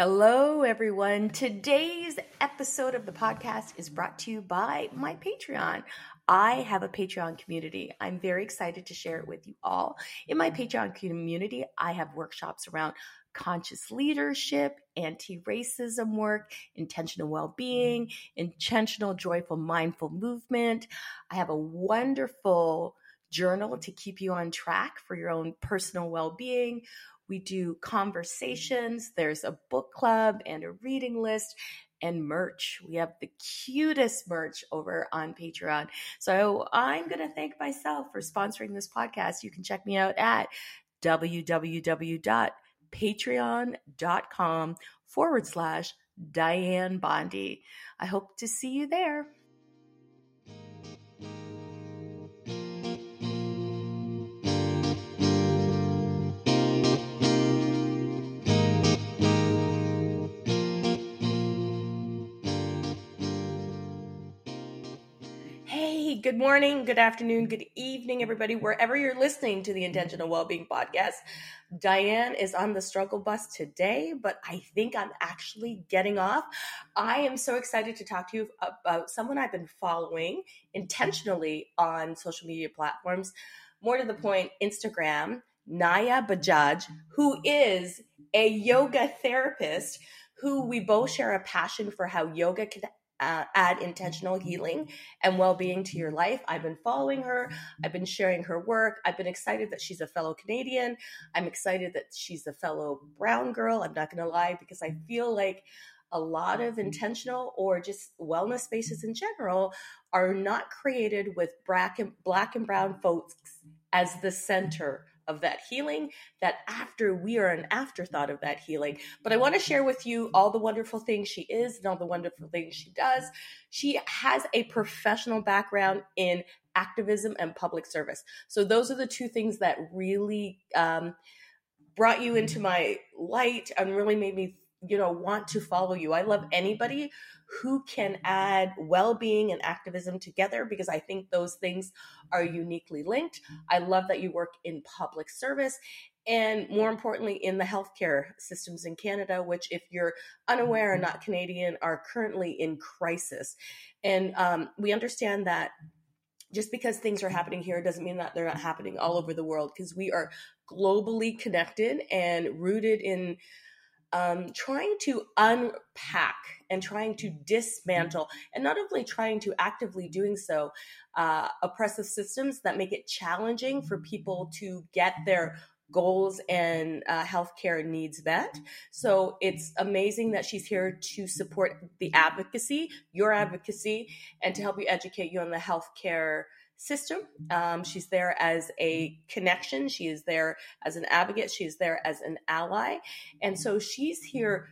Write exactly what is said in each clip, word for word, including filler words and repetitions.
Hello, everyone. Today's episode of the podcast is brought to you by my Patreon. I have a Patreon community. I'm very excited to share it with you all. In my Patreon community, I have workshops around conscious leadership, anti-racism work, intentional well-being, intentional, joyful, mindful movement. I have a wonderful journal to keep you on track for your own personal well-being. We do conversations. There's a book club and a reading list and merch. We have the cutest merch over on Patreon. So I'm going to thank myself for sponsoring this podcast. You can check me out at www.patreon.com forward slash Diane Bondi. I hope to see you there. Hey, good morning, good afternoon, good evening, everybody, wherever you're listening to the Intentional Wellbeing Podcast. Diane is on the struggle bus today, but I think I'm actually getting off. I am so excited to talk to you about someone I've been following intentionally on social media platforms, more to the point, Instagram, Naya Bajaj, who is a yoga therapist who we both share a passion for how yoga can Uh, add intentional healing and well-being to your life. I've been following her. I've been sharing her work. I've been excited that she's a fellow Canadian. I'm excited that she's a fellow brown girl. I'm not going to lie, because I feel like a lot of intentional or just wellness spaces in general are not created with black and, black and brown folks as the center of that healing, that after we are an afterthought of that healing. But I want to share with you all the wonderful things she is and all the wonderful things she does. She has a professional background in activism and public service. So those are the two things that really um, brought you into my light and really made me, you know, want to follow you. I love anybody who can add well-being and activism together, because I think those things are uniquely linked. I love that you work in public service and, more importantly, in the healthcare systems in Canada, which, if you're unaware and not Canadian, are currently in crisis. And um, we understand that just because things are happening here doesn't mean that they're not happening all over the world, because we are globally connected and rooted in Um, trying to unpack and trying to dismantle, and not only trying to actively doing so, uh, oppressive systems that make it challenging for people to get their goals and uh, healthcare needs met. So it's amazing that she's here to support the advocacy, your advocacy, and to help you educate you on the healthcare system. Um, she's there as a connection. She is there as an advocate. She is there as an ally. And so she's here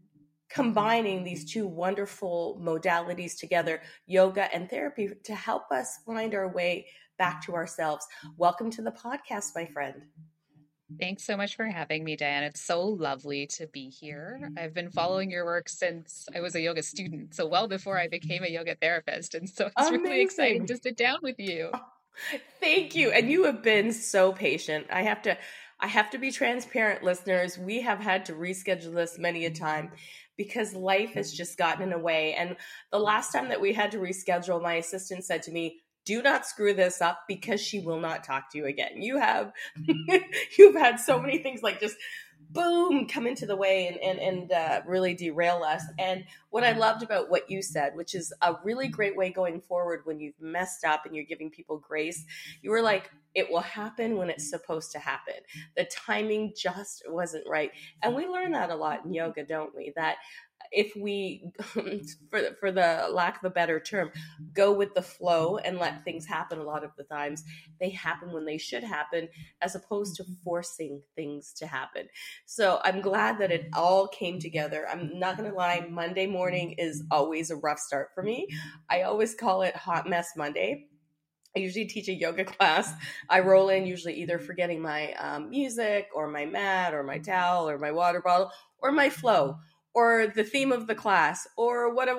combining these two wonderful modalities together, yoga and therapy, to help us find our way back to ourselves. Welcome to the podcast, my friend. Thanks so much for having me, Diane. It's so lovely to be here. I've been following your work since I was a yoga student, so well before I became a yoga therapist. And so it's Amazing. really exciting to sit down with you. Oh, thank you. And you have been so patient. I have to I have to be transparent, listeners. We have had to reschedule this many a time because life has just gotten in the way. And the last time that we had to reschedule, my assistant said to me, "Do not screw this up, because she will not talk to you again." You have, you've had so many things like just boom, come into the way and, and, and uh, really derail us. And what I loved about what you said, which is a really great way going forward when you've messed up and you're giving people grace, you were like, it will happen when it's supposed to happen. The timing just wasn't right. And we learn that a lot in yoga, don't we? That if we, for, for the lack of a better term, go with the flow and let things happen, a lot of the times they happen when they should happen, as opposed to forcing things to happen. So I'm glad that it all came together. I'm not going to lie, Monday morning is always a rough start for me. I always call it Hot Mess Monday. I usually teach a yoga class. I roll in usually either forgetting my um, music or my mat or my towel or my water bottle or my flow, or the theme of the class, or what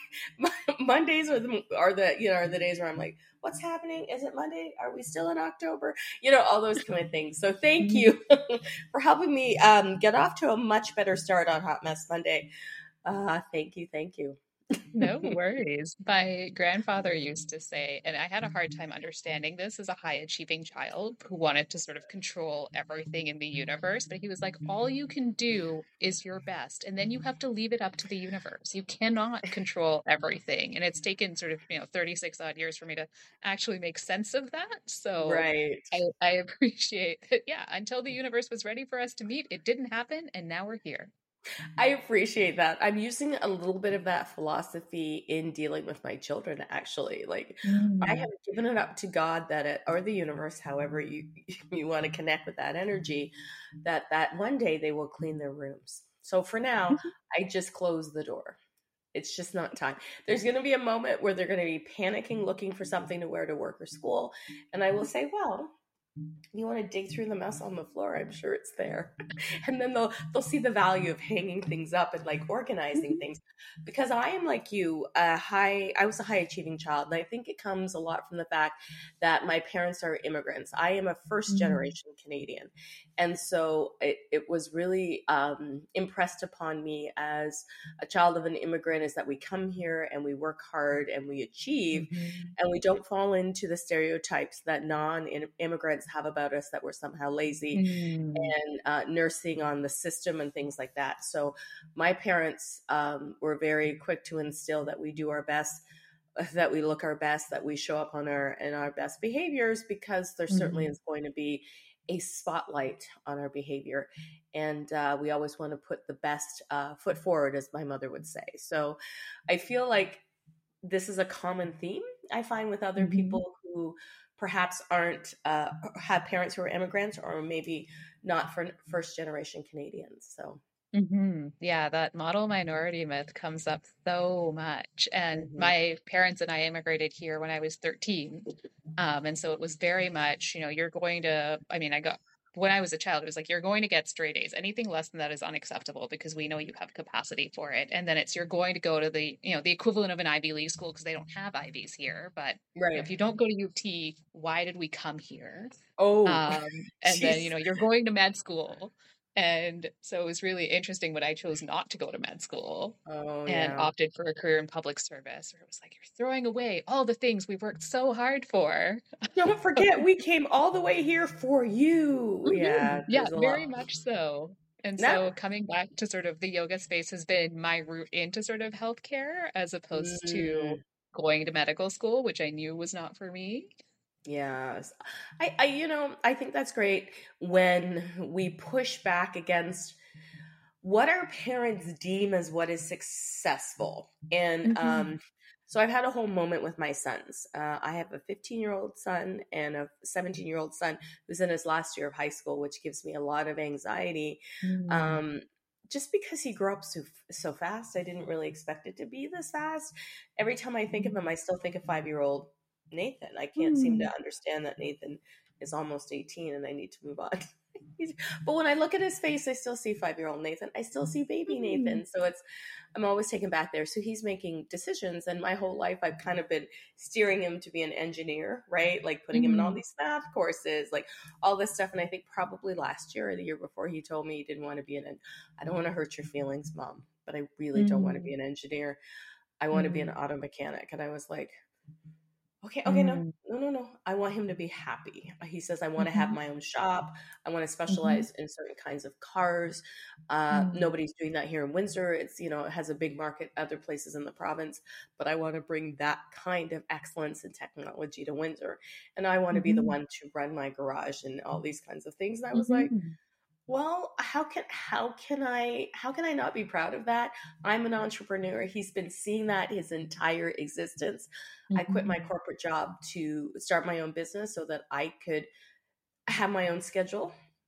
Mondays are the are the you know are the days where I'm like, what's happening? Is it Monday? Are we still in October? You know, all those kind of things. So thank you for helping me um, get off to a much better start on Hot Mess Monday. Uh, thank you, thank you. No worries. My grandfather used to say, and I had a hard time understanding this as a high achieving child who wanted to sort of control everything in the universe, but he was like, all you can do is your best, and then you have to leave it up to the universe. You cannot control everything. And it's taken sort of, you know, thirty-six odd years for me to actually make sense of that. So Right. I, I appreciate that. Yeah, until the universe was ready for us to meet, it didn't happen, and now we're here. I appreciate that. I'm using a little bit of that philosophy in dealing with my children, actually. Like, Mm. I have given it up to God that it, or the universe, however you you want to connect with that energy, that that one day they will clean their rooms. So for now, I just close the door. It's just not time. There's going to be a moment where they're going to be panicking, looking for something to wear to work or school, and I will say, well, you want to dig through the mess on the floor, I'm sure it's there. And then they'll they'll see the value of hanging things up and like organizing things. Because I am like you, a high I was a high achieving child, and I think it comes a lot from the fact that my parents are immigrants. I am a first generation Canadian. And so it, it was really um, impressed upon me as a child of an immigrant is that we come here and we work hard and we achieve, Mm-hmm. and we don't fall into the stereotypes that non-immigrants have about us, that we're somehow lazy Mm. and uh, nursing on the system and things like that. So my parents um, were very quick to instill that we do our best, that we look our best, that we show up on our in our best behaviors, because there certainly Mhm. is going to be a spotlight on our behavior. And uh, we always want to put the best uh, foot forward, as my mother would say. So I feel like this is a common theme I find with other Mhm. people who perhaps aren't, uh, have parents who are immigrants, or maybe not for first generation Canadians. So. Mhm. Yeah, that model minority myth comes up so much. And Mhm. my parents and I immigrated here when I was thirteen. Um, and so it was very much, you know, you're going to, I mean, I got, when I was a child, it was like, you're going to get straight A's. Anything less than that is unacceptable because we know you have capacity for it. And then it's, you're going to go to the, you know, the equivalent of an Ivy League school because they don't have Ivies here. But you know, Right. if you don't go to U T, why did we come here? Oh, Um, and then, you jeez. know, you're going to med school. And so it was really interesting when I chose not to go to med school Oh, and yeah. opted for a career in public service, where it was like, you're throwing away all the things we've worked so hard for. Don't forget, we came all the way here for you. Mhm. Yeah, Yeah, there's a very lot. much so. And That, so coming back to sort of the yoga space has been my route into sort of healthcare as opposed to mm, going to medical school, which I knew was not for me. yes. I, I, you know, I think that's great when we push back against what our parents deem as what is successful. And Mhm. um, so I've had a whole moment with my sons. Uh, I have a fifteen year old son and a seventeen year old son who's in his last year of high school, which gives me a lot of anxiety. Mm. Um, just because he grew up so so fast, I didn't really expect it to be this fast. Every time I think of him, I still think of five year old Nathan. I can't seem Mm. to understand that Nathan is almost eighteen and I need to move on. But when I look at his face, I still see five year old Nathan. I still see baby Mm. Nathan. So it's, I'm always taken back there. So he's making decisions. And my whole life, I've kind of been steering him to be an engineer, right? Like putting him in all Mhm. these math courses, like all this stuff. And I think probably last year or the year before, he told me he didn't want to be an, I don't want to hurt your feelings, mom, but I really don't want to be Mm. an engineer. I want to be an Mm. auto mechanic. And I was like, okay, okay, no, Mm. no, no, no. I want him to be happy. He says, I want to have Mhm. my own shop. I want to Mhm. specialize in certain kinds of cars. Uh, Mm. nobody's doing that here in Windsor. It's, you know, it has a big market other places in the province, but I want to bring that kind of excellence and technology to Windsor. And I want to be the Mhm. one to run my garage and all these kinds of things. And I was like, Mhm. well, how can how can I how can I not be proud of that? I'm an entrepreneur. He's been seeing that his entire existence. I quit my Mhm. corporate job to start my own business so that I could have my own schedule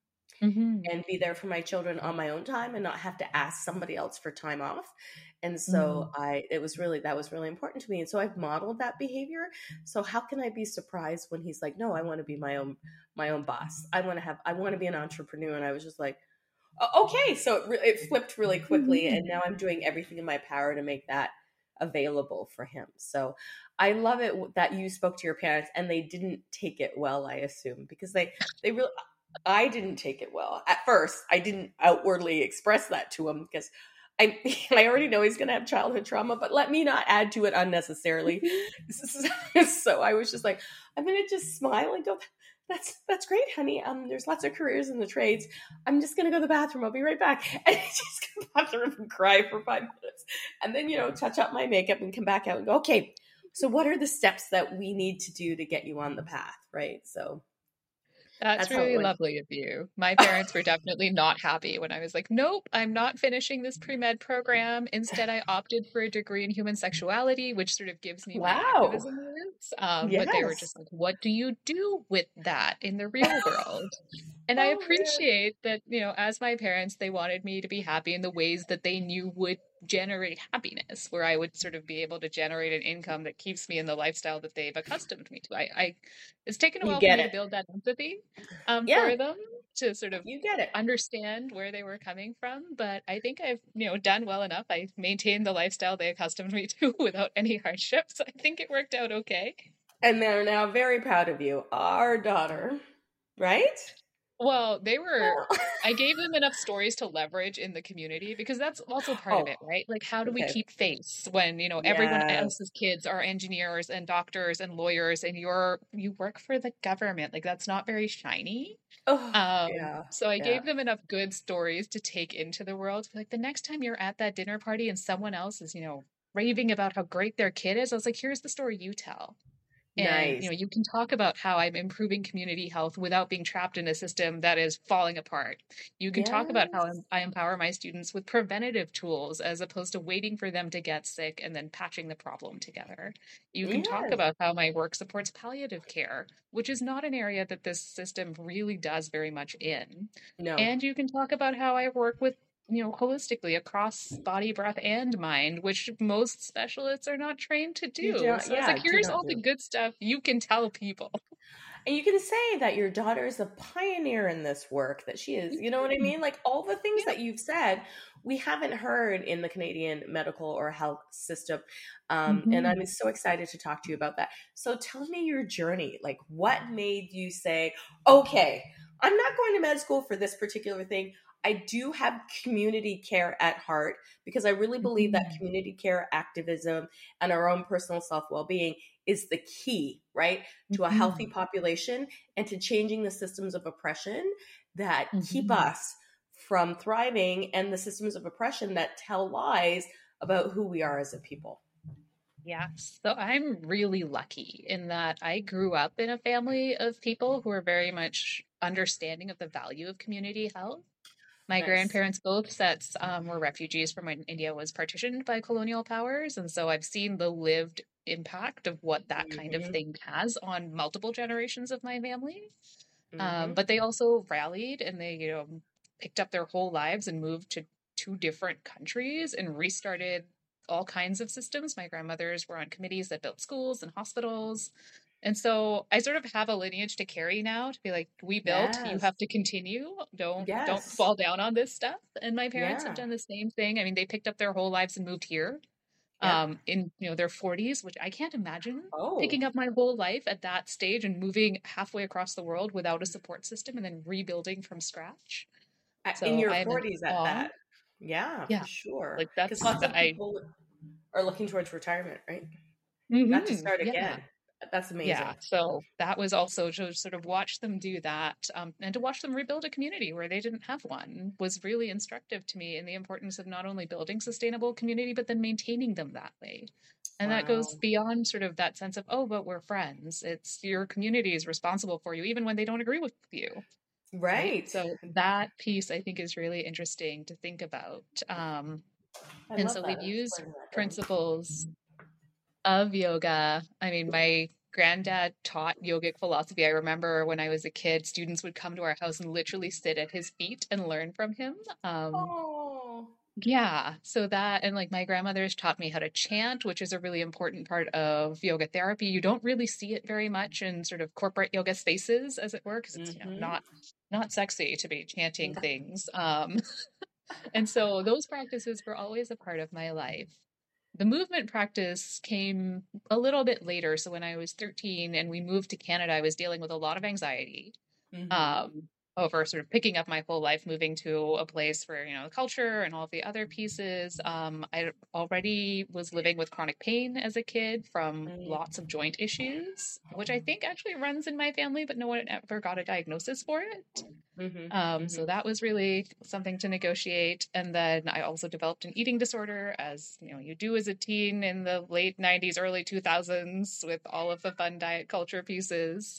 Mhm. and be there for my children on my own time and not have to ask somebody else for time off. And so Mm. I it was really that was really important to me. And so I've modeled that behavior. So how can I be surprised when he's like, "No, I want to be my own my own boss. I want to have I want to be an entrepreneur." And I was just like, O- Okay, so it, re- it flipped really quickly, and Mhm. now I'm doing everything in my power to make that available for him. So I love it w- that you spoke to your parents and they didn't take it well, I assume, because they they really I didn't take it well. At first, I didn't outwardly express that to him because I I already know he's going to have childhood trauma, but let me not add to it unnecessarily. So I was just like, I'm going to just smile and go, that's that's great, honey. Um, there's lots of careers in the trades. I'm just gonna go to the bathroom. I'll be right back. And I just go to the bathroom and cry for five minutes, and then you know touch up my makeup and come back out and go, okay. So what are the steps that we need to do to get you on the path, right? So That's that's how it really went. lovely of you. My parents were definitely not happy when I was like, nope, I'm not finishing this pre-med program. Instead, I opted for a degree in human sexuality, which sort of gives me my Wow. activism roots. Um, but they were Yes. just like, what do you do with that in the real world? And I Oh man. appreciate that, you know, as my parents, they wanted me to be happy in the ways that they knew would generate happiness, where I would sort of be able to generate an income that keeps me in the lifestyle that they've accustomed me to. I, I it's taken a You while for get me to it. build that empathy um, Yeah, for them to sort of you get it. understand where they were coming from. But I think I've, you know, done well enough. I maintained the lifestyle they accustomed me to without any hardships. I think it worked out okay. And they're now very proud of you, our daughter, right? Well, they were, Well, I gave them enough stories to leverage in the community because that's also part of oh, it, right? Like, how do we okay. keep face when, you know, everyone Yes. else's kids are engineers and doctors and lawyers and you're, you work for the government? Like, that's not very shiny. Oh, Um, yeah, so I yeah. gave them enough good stories to take into the world. Like, the next time you're at that dinner party and someone else is, you know, raving about how great their kid is, I was like, here's the story you tell. And, you Nice. know, you can talk about how I'm improving community health without being trapped in a system that is falling apart. You can talk about how Yes. I'm- I empower my students with preventative tools as opposed to waiting for them to get sick and then patching the problem together. You can talk Yes. about how my work supports palliative care, which is not an area that this system really does very much in. No, And you can talk about how I work with, you know, holistically across body, breath, and mind, which most specialists are not trained to you do. don't. So I was like, Yeah, do here's not all the do. good stuff you can tell people. And you can say that your daughter is a pioneer in this work, that she is, you know what I Mhm. mean? Like all the things Yeah. that you've said, we haven't heard in the Canadian medical or health system. Um, and I'm Mhm. so excited to talk to you about that. So tell me your journey. Like, what made you say, okay, I'm not going to med school for this particular thing. I do have community care at heart because I really believe that Mhm. community care activism and our own personal self well being is the key, right? To a healthy Mhm. population and to changing the systems of oppression that keep Mhm. us from thriving and the systems of oppression that tell lies about who we are as a people. Yes. So I'm really lucky in that I grew up in a family of people who are very much understanding of the value of community health. My Nice. grandparents, both sets, um, were refugees from when India was partitioned by colonial powers. And so I've seen the lived impact of what that kind of Hmm. thing has on multiple generations of my family. Um, Hmm. but they also rallied and they, you know, picked up their whole lives and moved to two different countries and restarted all kinds of systems. My grandmothers were on committees that built schools and hospitals. And so I sort of have a lineage to carry now to be like, we built, you Yes. have to continue. Don't don't Yes. fall down on this stuff. And my parents have Yeah. done the same thing. I mean, they picked up their whole lives and moved here Yep. um in you know their forties, which I can't imagine Oh, picking up my whole life at that stage and moving halfway across the world without a support system and then rebuilding from scratch. in So your I am in forties at awe. that. Yeah, for Yeah, sure. like Because that's lots the of I people are looking towards retirement, right? Not to hmm start yeah. again. That's Yeah, amazing. so that was also to sort of watch them do that, um, and to watch them rebuild a community where they didn't have one was really instructive to me in the importance of not only building sustainable community, but then maintaining them that way. And that goes Wow. beyond sort of that sense of, oh, but we're friends. It's your community is responsible for you, even when they don't agree with you, right? Right. So that piece I think is really interesting to think about. Um, I and love so that. we've That's used where that going. principles of yoga. I mean, my granddad taught yogic philosophy. I remember when I was a kid, students would come to our house and literally sit at his feet and learn from him. Um, Oh. Yeah. So that, and like my grandmother's taught me how to chant, which is a really important part of yoga therapy. You don't really see it very much in sort of corporate yoga spaces, as it were, because it's, you know, Mm-hmm. not not sexy to be chanting things. Um, and so those practices were always a part of my life. The movement practice came a little bit later. So when I was thirteen and we moved to Canada, I was dealing with a lot of anxiety, Mm-hmm. um, over sort of picking up my whole life, moving to a place where, you know, the culture and all of the other pieces. Um, I already was living with chronic pain as a kid from lots of joint issues, which I think actually runs in my family, but no one ever got a diagnosis for it. Mm-hmm. Um, so Mm-hmm. that was really something to negotiate. And then I also developed an eating disorder, as you know, you do as a teen in the late nineties, early two thousands, with all of the fun diet culture pieces.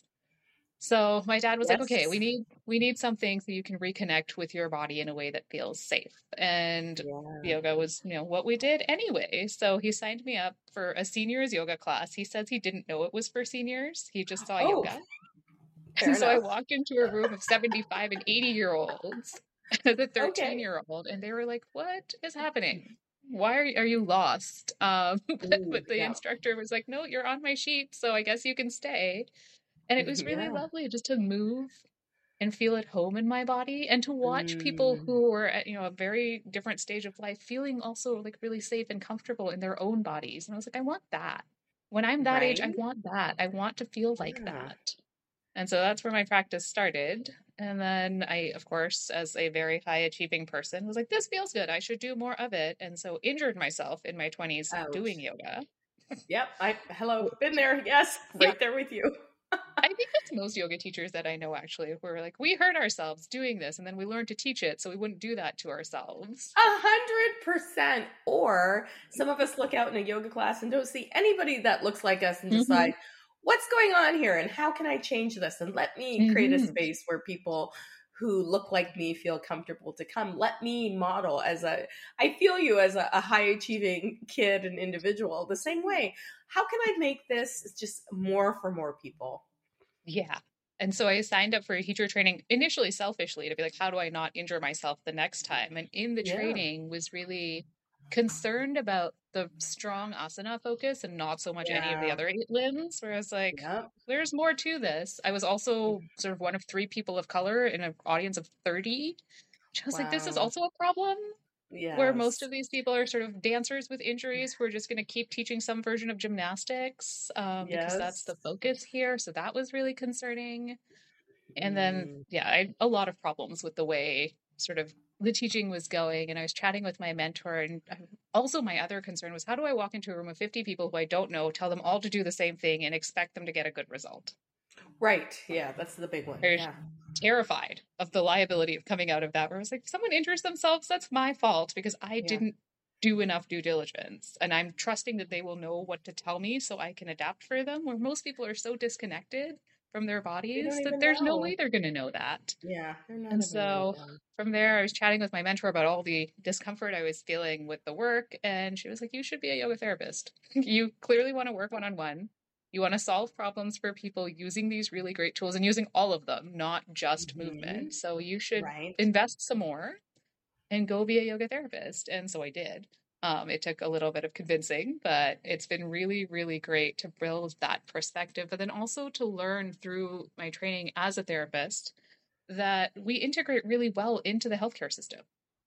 So my dad was like, Yes. okay, we need we need something so you can reconnect with your body in a way that feels safe. And Yeah. yoga was, you know, what we did anyway. So he signed me up for a seniors yoga class. He says he didn't know it was for seniors. He just saw Oh, yoga. fair And so I enough. walked into a room of seventy-five and eighty year olds as a thirteen Okay. year old, and they were like, what is happening? Why are you, are you lost? Um, but, Ooh, but the yeah. instructor was like, no, you're on my sheet, so I guess you can stay. And it was really Yeah. lovely just to move and feel at home in my body, and to watch people Mm, who were at, you know, a very different stage of life feeling also like really safe and comfortable in their own bodies. And I was like, I want that. When I'm that age, I right? want that. I want to feel like Yeah. that. And so that's where my practice started. And then I, of course, as a very high achieving person, was like, this feels good. I should do more of it. And so injured myself in my twenties doing Ouch. yoga. Yep. I hello. Been there. Yes. Yeah, Right there with you. I think that's most yoga teachers that I know actually, who are like, we hurt ourselves doing this and then we learned to teach it so we wouldn't do that to ourselves. A hundred percent. Or some of us look out in a yoga class and don't see anybody that looks like us and Mm-hmm. decide, what's going on here and how can I change this? And let me create a Mm-hmm. space where people who look like me feel comfortable to come. Let me model as a, I feel you as a, a high achieving kid and individual the same way. How can I make this just more for more people? Yeah. And so I signed up for a teacher training initially selfishly to be like, how do I not injure myself the next time? And in the Yeah. training was really concerned about the strong asana focus and not so much any of the Yeah. other eight limbs. Whereas like, Yep. there's more to this. I was also sort of one of three people of color in an audience of thirty. Which I was like, this is Wow. also a problem where most Yes. of these people are sort of dancers with injuries who are just going to keep teaching some version of gymnastics, um, because that's Yes. the focus here. So that was really concerning. And then, Mm. yeah, I had a lot of problems with the way sort of the teaching was going. And I was chatting with my mentor. And also, my other concern was, how do I walk into a room of fifty people who I don't know, tell them all to do the same thing, and expect them to get a good result? Right. Yeah, that's the big one. I was Yeah. terrified of the liability of coming out of that, where I was like, if someone injures themselves, that's my fault because I Yeah. didn't do enough due diligence. And I'm trusting that they will know what to tell me so I can adapt for them, where most people are so disconnected from their They bodies don't that even there's no know. way they're going to know that. Yeah, they're not And ever gonna so know. from there, I was chatting with my mentor about all the discomfort I was feeling with the work. And she was like, you should be a yoga therapist. You clearly want to work one on one. You want to solve problems for people using these really great tools and using all of them, not just Hmm. movement. So you should Right. invest some more and go be a yoga therapist. And so I did. Um, it took a little bit of convincing, but it's been really, really great to build that perspective, but then also to learn through my training as a therapist that we integrate really well into the healthcare system,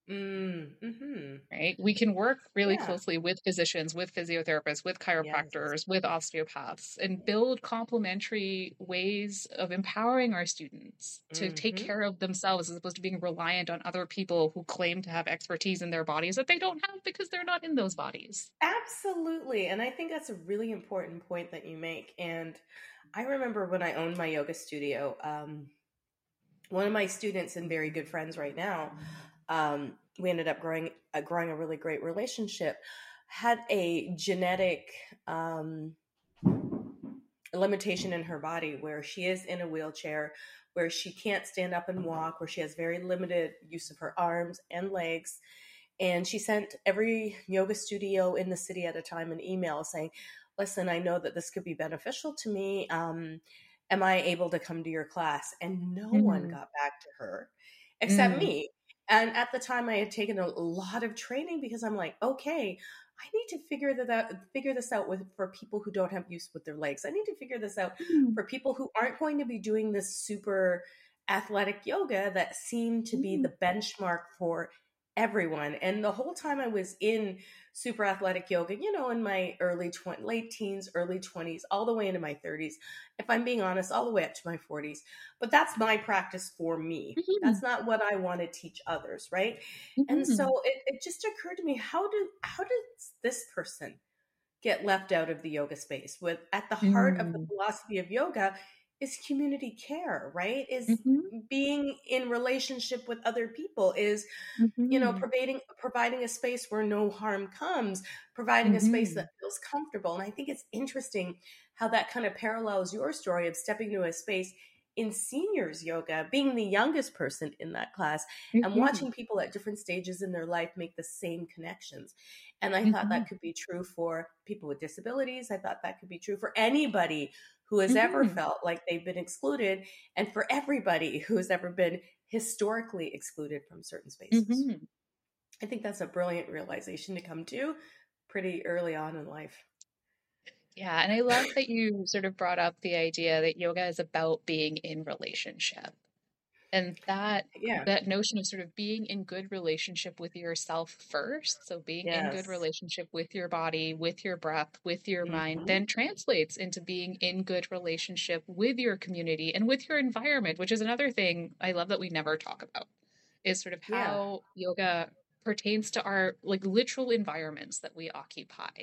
Mm, hmm. right? We can work really Yeah. closely with physicians, with physiotherapists, with Yes. chiropractors, with osteopaths, and build complementary ways of empowering our students to take Hmm. care of themselves as opposed to being reliant on other people who claim to have expertise in their bodies that they don't have because they're not in those bodies. Absolutely. And I think that's a really important point that you make. And I remember when I owned my yoga studio, um, one of my students and very good friends right now, um, we ended up growing uh, growing a really great relationship, had a genetic um, limitation in her body where she is in a wheelchair, where she can't stand up and walk, where she has very limited use of her arms and legs. And she sent every yoga studio in the city at a time an email saying, listen, I know that this could be beneficial to me. Um, am I able to come to your class? And no one Mm, got back to her except mm, me. And at the time I had taken a lot of training because I'm like, okay, I need to figure that out, figure this out with for people who don't have use with their legs. I need to figure this out Mm, for people who aren't going to be doing this super athletic yoga that seemed to be mm, the benchmark for everyone. And the whole time I was in super athletic yoga, you know, in my early twenties, late teens, early twenties, all the way into my thirties, if I'm being honest, all the way up to my forties. But that's my practice for me. That's mhm, not what I want to teach others, right? And mhm, so it, it just occurred to me, how do how does this person get left out of the yoga space? With at the heart of the mm, philosophy of yoga is community care, right? Is mhm, being in relationship with other people, is, you know, mhm, providing providing a space where no harm comes, providing a space that mhm, feels comfortable. And I think it's interesting how that kind of parallels your story of stepping into a space in seniors yoga, being the youngest person in that class and mhm, watching people at different stages in their life make the same connections. And I thought that mhm, could be true for people with disabilities. I thought that could be true for anybody who has ever mhm, felt like they've been excluded, and for everybody who has ever been historically excluded from certain spaces. mhm. I think that's a brilliant realization to come to pretty early on in life. Yeah, and I love that you sort of brought up the idea that yoga is about being in relationship. And that Yeah. that notion of sort of being in good relationship with yourself first, so being in good Yes. relationship with your body, with your breath, with your mind, Hmm. then translates into being in good relationship with your community and with your environment, which is another thing I love that we never talk about, is sort of Yeah. how yoga pertains to our like literal environments that we occupy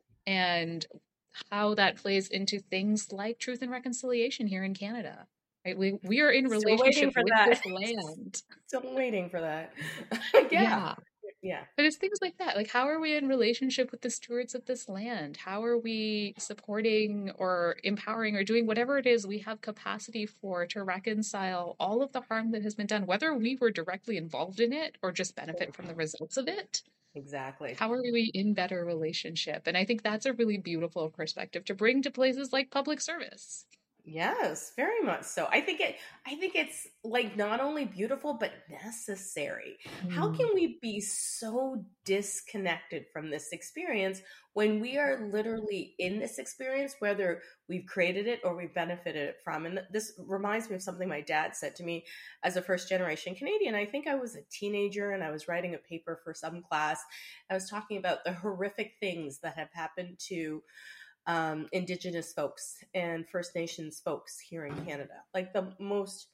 and how that plays into things like truth and reconciliation here in Canada. Right? We we are in Still waiting relationship for with that. this land. Still waiting for that. Yeah. Yeah. Yeah. But it's things like that. Like, how are we in relationship with the stewards of this land? How are we supporting or empowering or doing whatever it is we have capacity for to reconcile all of the harm that has been done, whether we were directly involved in it or just benefit from the results of it? Exactly. How are we in better relationship? And I think that's a really beautiful perspective to bring to places like public service. Yes, very much so. I think it I think it's like not only beautiful but necessary. How can Mm, we be so disconnected from this experience when we are literally in this experience, whether we've created it or we've benefited it from? And this reminds me of something my dad said to me as a first generation Canadian. I think I was a teenager and I was writing a paper for some class. I was talking about the horrific things that have happened to um, Indigenous folks and First Nations folks here in Canada, like the most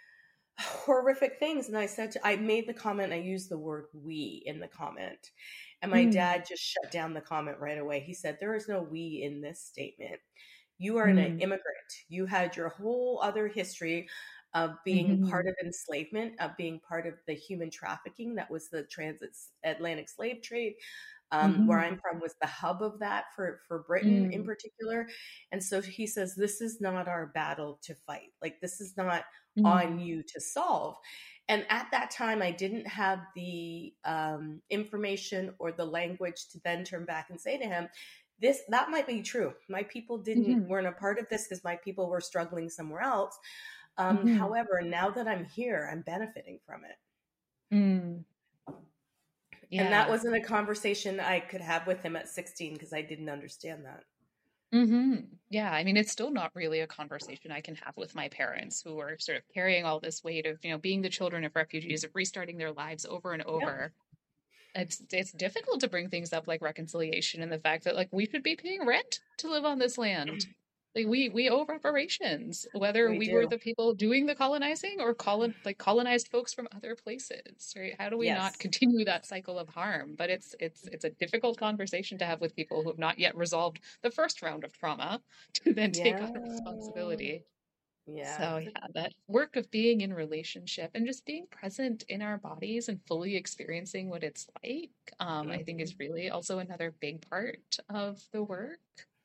horrific things. And I said, to, I made the comment, I used the word we in the comment. And my mm, dad just shut down the comment right away. He said, there is no we in this statement. You are an mm, immigrant. You had your whole other history of being part mhm, of enslavement, of being part of the human trafficking that was the transatlantic slave trade. Um, where mhm, I'm from was the hub of that for for Britain in mm, particular. And so he says, this is not our battle to fight. Like, this is not on mm, you to solve. And at that time, I didn't have the um, information or the language to then turn back and say to him, this that might be true. My people didn't mhm, weren't a part of this because my people were struggling somewhere else. Um, mhm, however, now that I'm here, I'm benefiting from it. mm. And that Yeah. wasn't a conversation I could have with him at sixteen because I didn't understand that. Hmm. Yeah. I mean, it's still not really a conversation I can have with my parents who are sort of carrying all this weight of, you know, being the children of refugees, of restarting their lives over and Yep. over. It's it's difficult to bring things up like reconciliation and the fact that like we should be paying rent to live on this land. Like we we owe reparations, whether We we were do. the people doing the colonizing or colon like colonized folks from other places, right? How do we not Yes. continue that cycle of harm? But it's it's it's a difficult conversation to have with people who have not yet resolved the first round of trauma to then take Yeah. on responsibility. Yeah. So It's a- yeah, that work of being in relationship and just being present in our bodies and fully experiencing what it's like, um, I think mhm. is really also another big part of the work.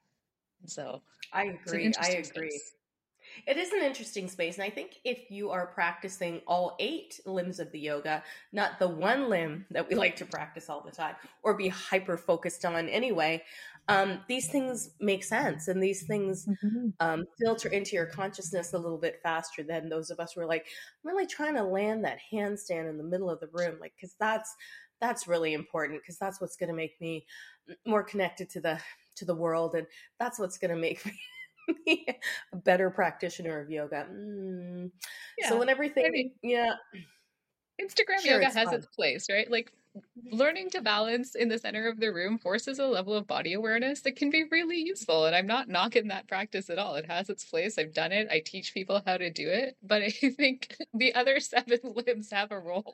So I it's an agree. I interesting agree. space. It is an interesting space. And I think if you are practicing all eight limbs of the yoga, not the one limb that we like to practice all the time or be hyper focused on anyway, um, these things make sense, and these things Mm-hmm. um, filter into your consciousness a little bit faster than those of us who are like, I'm really trying to land that handstand in the middle of the room, like, because that's that's really important, because that's what's going to make me more connected to the to the world, and that's what's going to make me be a better practitioner of yoga. Mm. So Yeah. when I everything, mean, yeah, Instagram sure, yoga it's has fun. its place, right? Like learning to balance in the center of the room forces a level of body awareness that can be really useful. And I'm not knocking that practice at all. It has its place. I've done it. I teach people how to do it. But I think the other seven limbs have a role.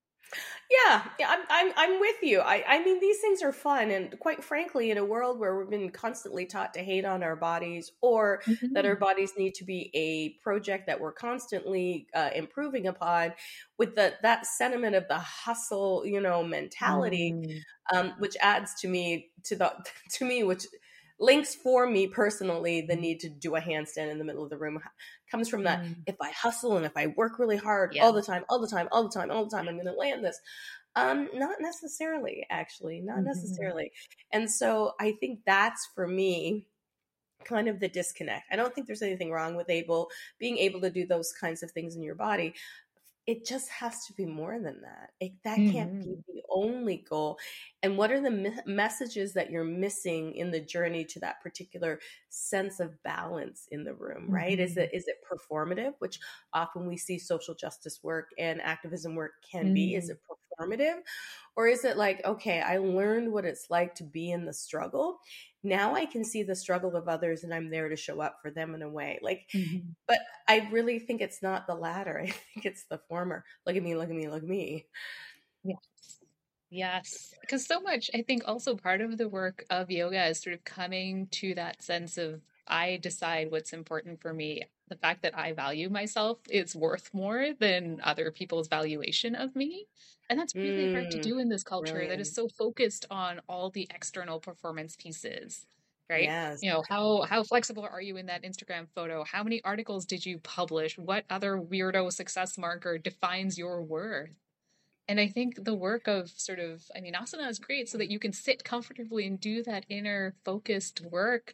Yeah, yeah, I'm, I'm, I'm with you. I, I mean, these things are fun, and quite frankly, in a world where we've been constantly taught to hate on our bodies, or that our Mm-hmm. bodies need to be a project that we're constantly uh, improving upon, with the that sentiment of the hustle, you know, mentality, Mm, um, which adds to me to the to me, which links for me personally the need to do a handstand in the middle of the room comes from that. mm, If I hustle and if I work really hard yeah. all the time, all the time, all the time, all the time, I'm going to land this. Um, not necessarily, actually, not Mm-hmm. necessarily. And so I think that's for me kind of the disconnect. I don't think there's anything wrong with able being able to do those kinds of things in your body. It just has to be more than that. It, that can't be Mm-hmm. the only goal. And what are the me- messages that you're missing in the journey to that particular sense of balance in the room, right? Is Mm-hmm. it is it performative, which often we see social justice work and activism work can be? Is Mm, it performative? Or is it like, okay, I learned what it's like to be in the struggle. Now I can see the struggle of others and I'm there to show up for them in a way. Like, mm-hmm. but I really think it's not the latter. I think it's the former. Look at me, look at me, look at me. Yes. Yes. Because so much, I think also part of the work of yoga is sort of coming to that sense of I decide what's important for me. The fact that I value myself is worth more than other people's valuation of me. And that's really hard to Mm, do in this culture that is brilliant. so focused on all the external performance pieces, right? Yes. You know, how how flexible are you in that Instagram photo? How many articles did you publish? What other weirdo success marker defines your worth? And I think the work of sort of, I mean, asana is great so that you can sit comfortably and do that inner focused work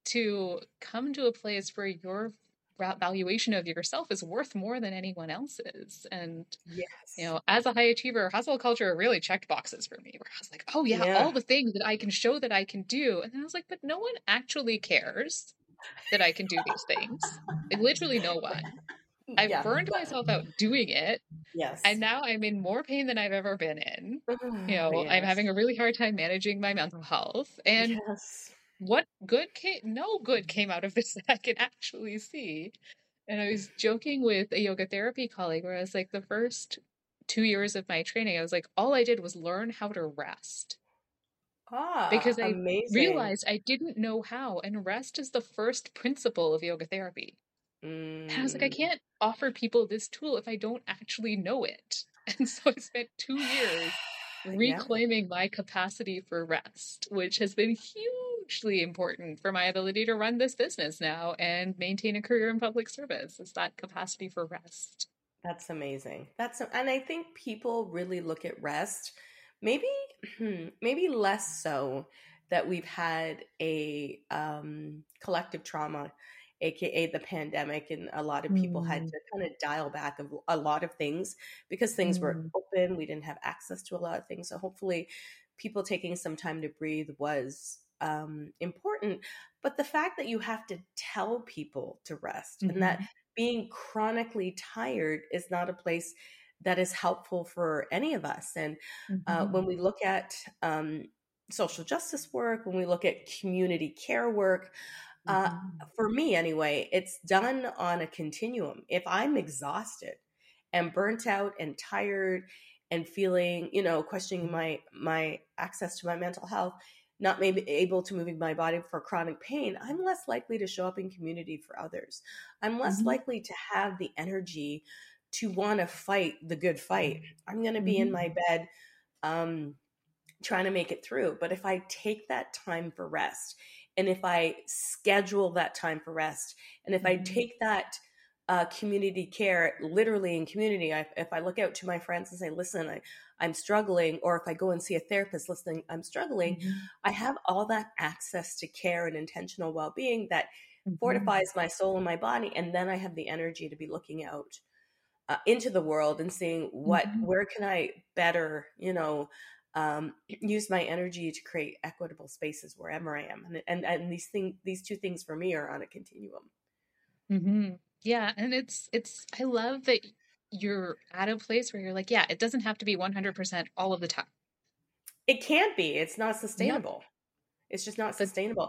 to come to a place where your valuation of yourself is worth more than anyone else's. And, you Yes. know, as a high achiever, hustle culture really checked boxes for me where I was like, oh, yeah, Yeah. all the things that I can show that I can do. And then I was like, but no one actually cares that I can do these things. Like, literally no one. I've Yeah. burned But myself out doing it, and yes. now I'm in more pain than I've ever been in. You Oh, know, I'm yes. having a really hard time managing my mental health. And Yes. what good came, no good came out of this that I can actually see. And I was joking with a yoga therapy colleague where I was like, the first two years of my training, I was like, all I did was learn how to rest Ah, because I amazing. realized I didn't know how. And rest is the first principle of yoga therapy. And I was like, I Mm, can't offer people this tool if I don't actually know it. And so I spent two years yeah. reclaiming my capacity for rest, which has been hugely important for my ability to run this business now and maintain a career in public service, is that capacity for rest. That's amazing. That's and I think people really look at rest, maybe maybe less so that we've had a um, collective trauma, aka the pandemic, and a lot of people had Mm, to kind of dial back of a lot of things because things were mm, open. We didn't have access to a lot of things, so hopefully, people taking some time to breathe was um, important. But the fact that you have to tell people to rest and that mhm, being chronically tired is not a place that is helpful for any of us. And uh, mhm, when we look at um, social justice work, when we look at community care work, uh, mhm, for me anyway, it's done on a continuum. If I'm exhausted and burnt out and tired and feeling, you know, questioning my my access to my mental health, not maybe able to moving my body for chronic pain, I'm less likely to show up in community for others. I'm less mhm, likely to have the energy to want to fight the good fight. I'm going to be in mhm, my bed um, trying to make it through. But if I take that time for rest, and if I schedule that time for rest, and if I mhm, take that uh, community care literally in community, I, if I look out to my friends and say, listen, I, I'm struggling, or if I go and see a therapist listening, I'm struggling, Mm-hmm. I have all that access to care and intentional well-being that Mm-hmm. fortifies my soul and my body. And then I have the energy to be looking out uh, into the world and seeing what, Mm-hmm. where can I better, you know, um, use my energy to create equitable spaces wherever I am. And, and, and these things, these two things for me are on a continuum. Mm-hmm. Yeah. And it's, it's, I love that you're at a place where you're like, yeah, it doesn't have to be one hundred percent all of the time. It can't be, it's not Yep. sustainable. It's just not But, sustainable.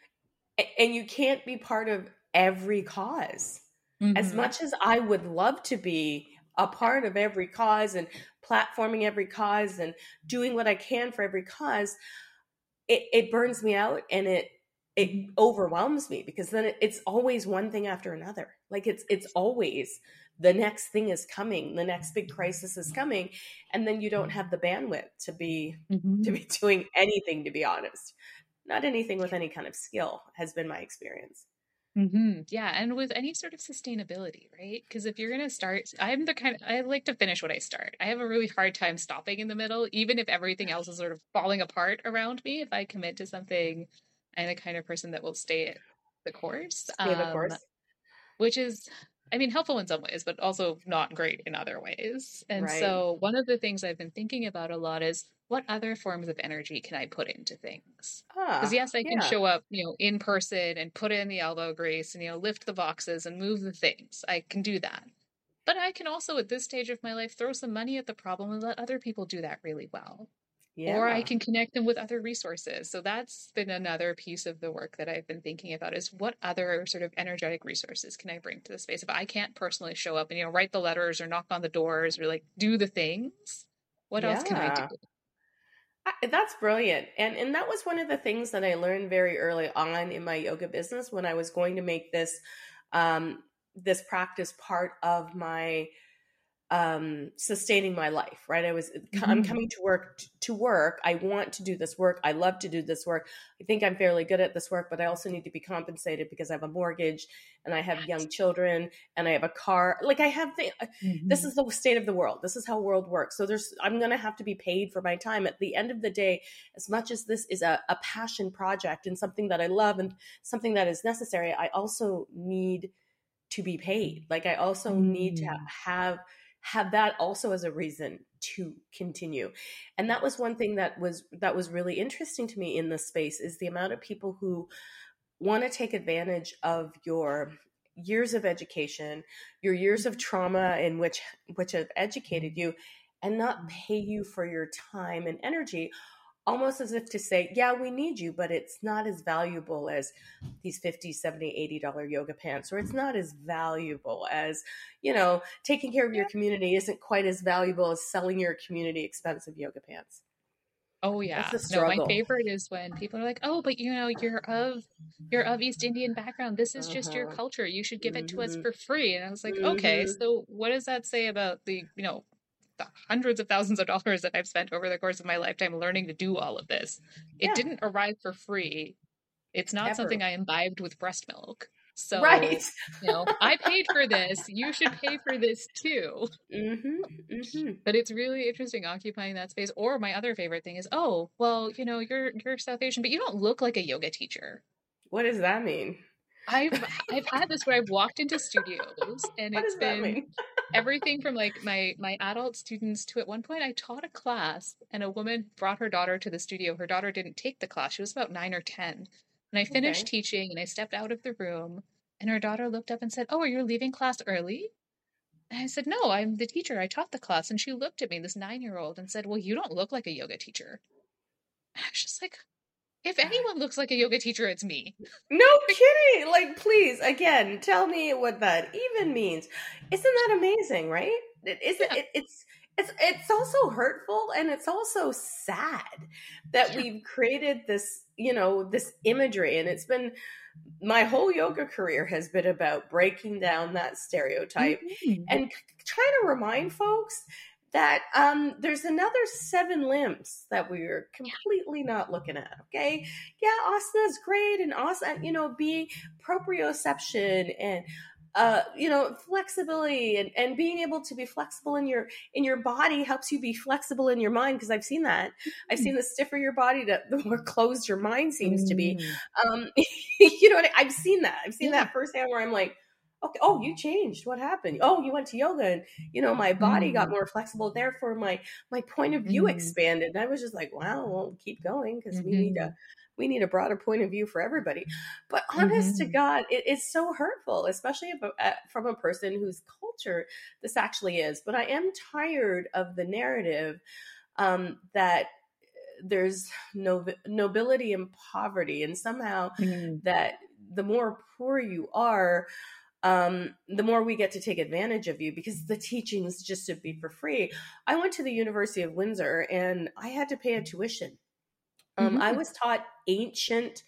And you can't be part of every cause. As mm-hmm. much as I would love to be a part of every cause and platforming every cause and doing what I can for every cause, it, it burns me out, and it it Mm-hmm. overwhelms me, because then it, it's always one thing after another. Like it's it's always the next thing is coming, the next big crisis is coming, and then you don't have the bandwidth to be Mm-hmm. to be doing anything, to be honest. Not anything with any kind of skill has been my experience. Mm-hmm. Yeah, and with any sort of sustainability, right? Because if you're gonna start, I'm the kind of, I like to finish what I start. I have a really hard time stopping in the middle, even if everything else is sort of falling apart around me. If I commit to something, I'm the kind of person that will stay at the course. Stay the Um, course. which is, I mean, helpful in some ways, but also not great in other ways. And Right. so, one of the things I've been thinking about a lot is what other forms of energy can I put into things? Because, Ah, yes, I can yeah. show up, you know, in person and put in the elbow grease and, you know, lift the boxes and move the things. I can do that. But I can also, at this stage of my life, throw some money at the problem and let other people do that really well, or I Yeah. can connect them with other resources. So that's been another piece of the work that I've been thinking about, is what other sort of energetic resources can I bring to the space? If I can't personally show up and, you know, write the letters or knock on the doors or like do the things, what else can I do? Yeah. I, that's brilliant. And and that was one of the things that I learned very early on in my yoga business, when I was going to make this um this practice part of my um sustaining my life. Right, I was I'm Mm-hmm. coming to work to work I want to do this work, I love to do this work, I think I'm fairly good at this work, but I also need to be compensated because I have a mortgage and I have young children and I have a car. Like I have the, this Mm-hmm. is the state of the world, this is how world works. So there's I'm going to have to be paid for my time. At the end of the day, as much as this is a, a passion project and something that I love and something that is necessary, I also need to be paid. Like I also need to Mm-hmm. have have that also as a reason to continue. And that was one thing that was that was really interesting to me in this space, is the amount of people who want to take advantage of your years of education, your years of trauma in which which have educated you, and not pay you for your time and energy, almost as if to say, yeah, we need you, but it's not as valuable as these fifty, seventy, eighty dollar yoga pants, or it's not as valuable as, you know, taking care of your Yeah. community isn't quite as valuable as selling your community expensive yoga pants. Oh That's yeah. the No, my struggle. favorite is when people are like, "Oh, but you know, you're of you're of East Indian background. This is just your Uh-huh. culture. You should give it to us Mm-hmm. for free." And I was like, "Okay, Mm-hmm. so what does that say about the, you know, the hundreds of thousands of dollars that I've spent over the course of my lifetime learning to do all of this? It Yeah, didn't arrive for free. It's not ever. something I imbibed with breast milk. Right. So, you know, I paid for this. You should pay for this too." Mm-hmm. Mm-hmm. But it's really interesting occupying that space. Or my other favorite thing is, "Oh, well, you know, you're you're South Asian, but you don't look like a yoga teacher." What does that mean? I've I've had this where I've walked into studios and What it's does that been mean? everything from like my my adult students to, at one point I taught a class and a woman brought her daughter to the studio. Her daughter didn't take the class. She was about nine or ten. And I finished Okay. teaching and I stepped out of the room and her daughter looked up and said, "Oh, are you leaving class early?" And I said, "No, I'm the teacher. I taught the class." And she looked at me, this nine year old, and said, "Well, you don't look like a yoga teacher." And I was just like, if anyone looks like a yoga teacher, it's me. No kidding. Like, please, again, tell me what that even means. Isn't that amazing, right? It isn't Yeah, it, it's it's it's also hurtful, and it's also sad that yeah. we've created this, you know, this imagery. And it's been, my whole yoga career has been about breaking down that stereotype Mhm. and c- trying to remind folks that um, there's another seven limbs that we're completely not looking at. Okay, yeah, asana is great, and asana, you know, being proprioception and uh, you know, flexibility and, and being able to be flexible in your in your body helps you be flexible in your mind. Because I've seen that. I've seen the stiffer your body, the, the more closed your mind seems to be. Mm. Um, you know what? I, I've seen that. I've seen Yeah. that firsthand. Where I'm like, okay, oh, you changed. What happened? Oh, you went to yoga, and you know, my body got Mm. more flexible. Therefore, my my point of view Mm. expanded. And I was just like, wow, well, keep going because we need Mm-hmm. to we need a broader point of view for everybody. But honest to Mm-hmm. God, it is so hurtful, especially if, uh, from a person whose culture this actually is. But I am tired of the narrative um, that there's no nobility in poverty, and somehow Mm. that the more poor you are, um, the more we get to take advantage of you because the teachings just should be for free. I went to the University of Windsor and I had to pay a tuition. Um, I Mm-hmm. was taught ancient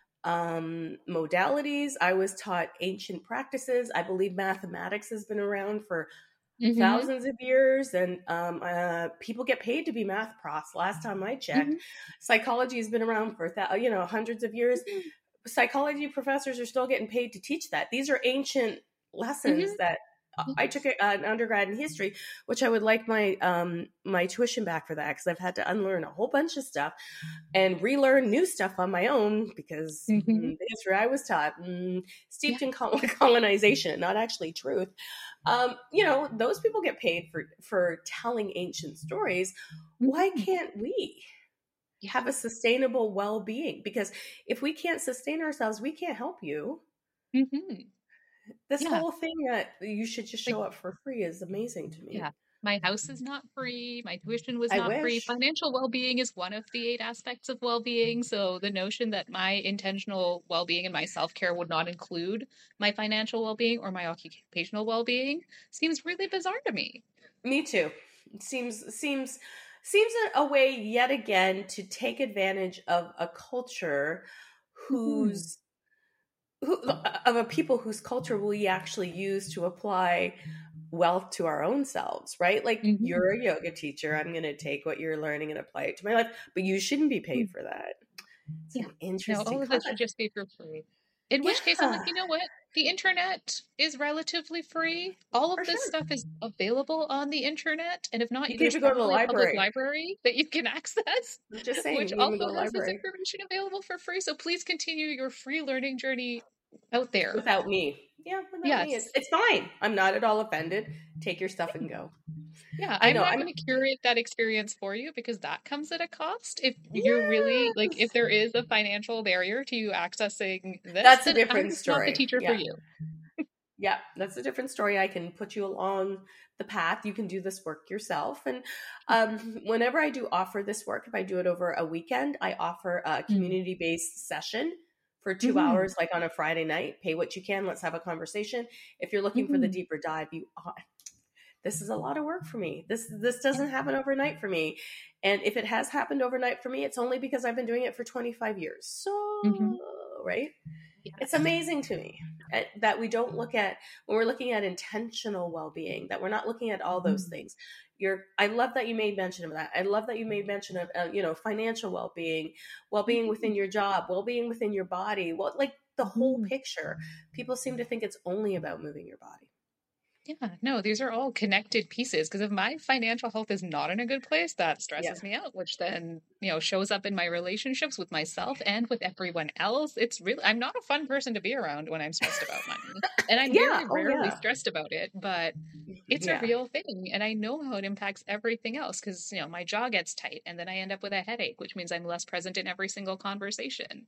um, modalities. I was taught ancient practices. I believe mathematics has been around for Mm-hmm. thousands of years, and um, uh, people get paid to be math profs. Last time I checked, Mm-hmm. psychology has been around for th- you know hundreds of years. Psychology professors are still getting paid to teach that. These are ancient lessons Mm-hmm. that I took a, an undergrad in history, which I would like my um, my tuition back for that because I've had to unlearn a whole bunch of stuff and relearn new stuff on my own because Mm-hmm. mm, the history I was taught mm, Yeah. steeped in col- colonization, not actually truth. Um, you know, those people get paid for for telling ancient stories. Why Mm-hmm. can't we Yeah. have a sustainable well-being? Because if we can't sustain ourselves, we can't help you. Mm-hmm. This Yeah. whole thing that you should just Like, show up for free is amazing to yeah. me. My house is not free. My tuition was I not free. wish. Financial well-being is one of the eight aspects of well-being. So the notion that my intentional well-being and my self-care would not include my financial well-being or my occupational well-being seems really bizarre to me. Me too. It seems seems seems a, a way yet again to take advantage of a culture Mm-hmm. whose who, of a people whose culture we actually use to apply wealth to our own selves, right? Like Mm-hmm. you're a yoga teacher, I'm going to take what you're learning and apply it to my life, but you shouldn't be paid for that. It's Yeah. an No, interesting all of it should concept. just be for free. In which case, I'm like, Yeah, you know what? The internet is relatively free. All for of this sure. stuff is available on the internet. And if not, You can there's even go to the probably a public library. library that you can access, I'm just saying, which you can even go also to the has this library information available for free. So please continue your free learning journey out there. without me. Yeah, without me, it's Yes. it's fine. I'm not at all offended. Take your stuff and go. Yeah, I I'm know. not I'm going to curate that experience for you because that comes at a cost. If you're really like, if yes. there is a financial barrier to you accessing this, That's a then I'm different just not the story. teacher for Yeah. you. Yeah, that's a different story. I can put you along the path. You can do this work yourself. And um, whenever I do offer this work, if I do it over a weekend, I offer a Mm. community based session for two Mhm. hours, like on a Friday night. Pay what you can. Let's have a conversation. If you're looking for the Mhm. deeper dive, you uh, this is a lot of work for me. This this Yeah. doesn't happen overnight for me. And if it has happened overnight for me, it's only because I've been doing it for twenty-five years. Mhm. So, right? It's Yes. amazing to me uh, that we don't look at when we're looking at intentional well-being, that we're not looking at all those Mhm. things. You're I love that you made mention of that. I love that you made mention of uh, you know, financial well-being, well-being within Mhm. your job, well-being within your body, well, like the whole Mhm. picture. People seem to think it's only about moving your body. Yeah, no, these are all connected pieces because if my financial health is not in a good place, that Yeah. stresses me out, which then, you know, shows up in my relationships with myself and with everyone else. It's really, I'm not a fun person to be around when I'm stressed about money. And I'm Yeah. very Oh rarely yeah. stressed about it, but it's a Yeah. real thing. And I know how it impacts everything else because, you know, my jaw gets tight and then I end up with a headache, which means I'm less present in every single conversation.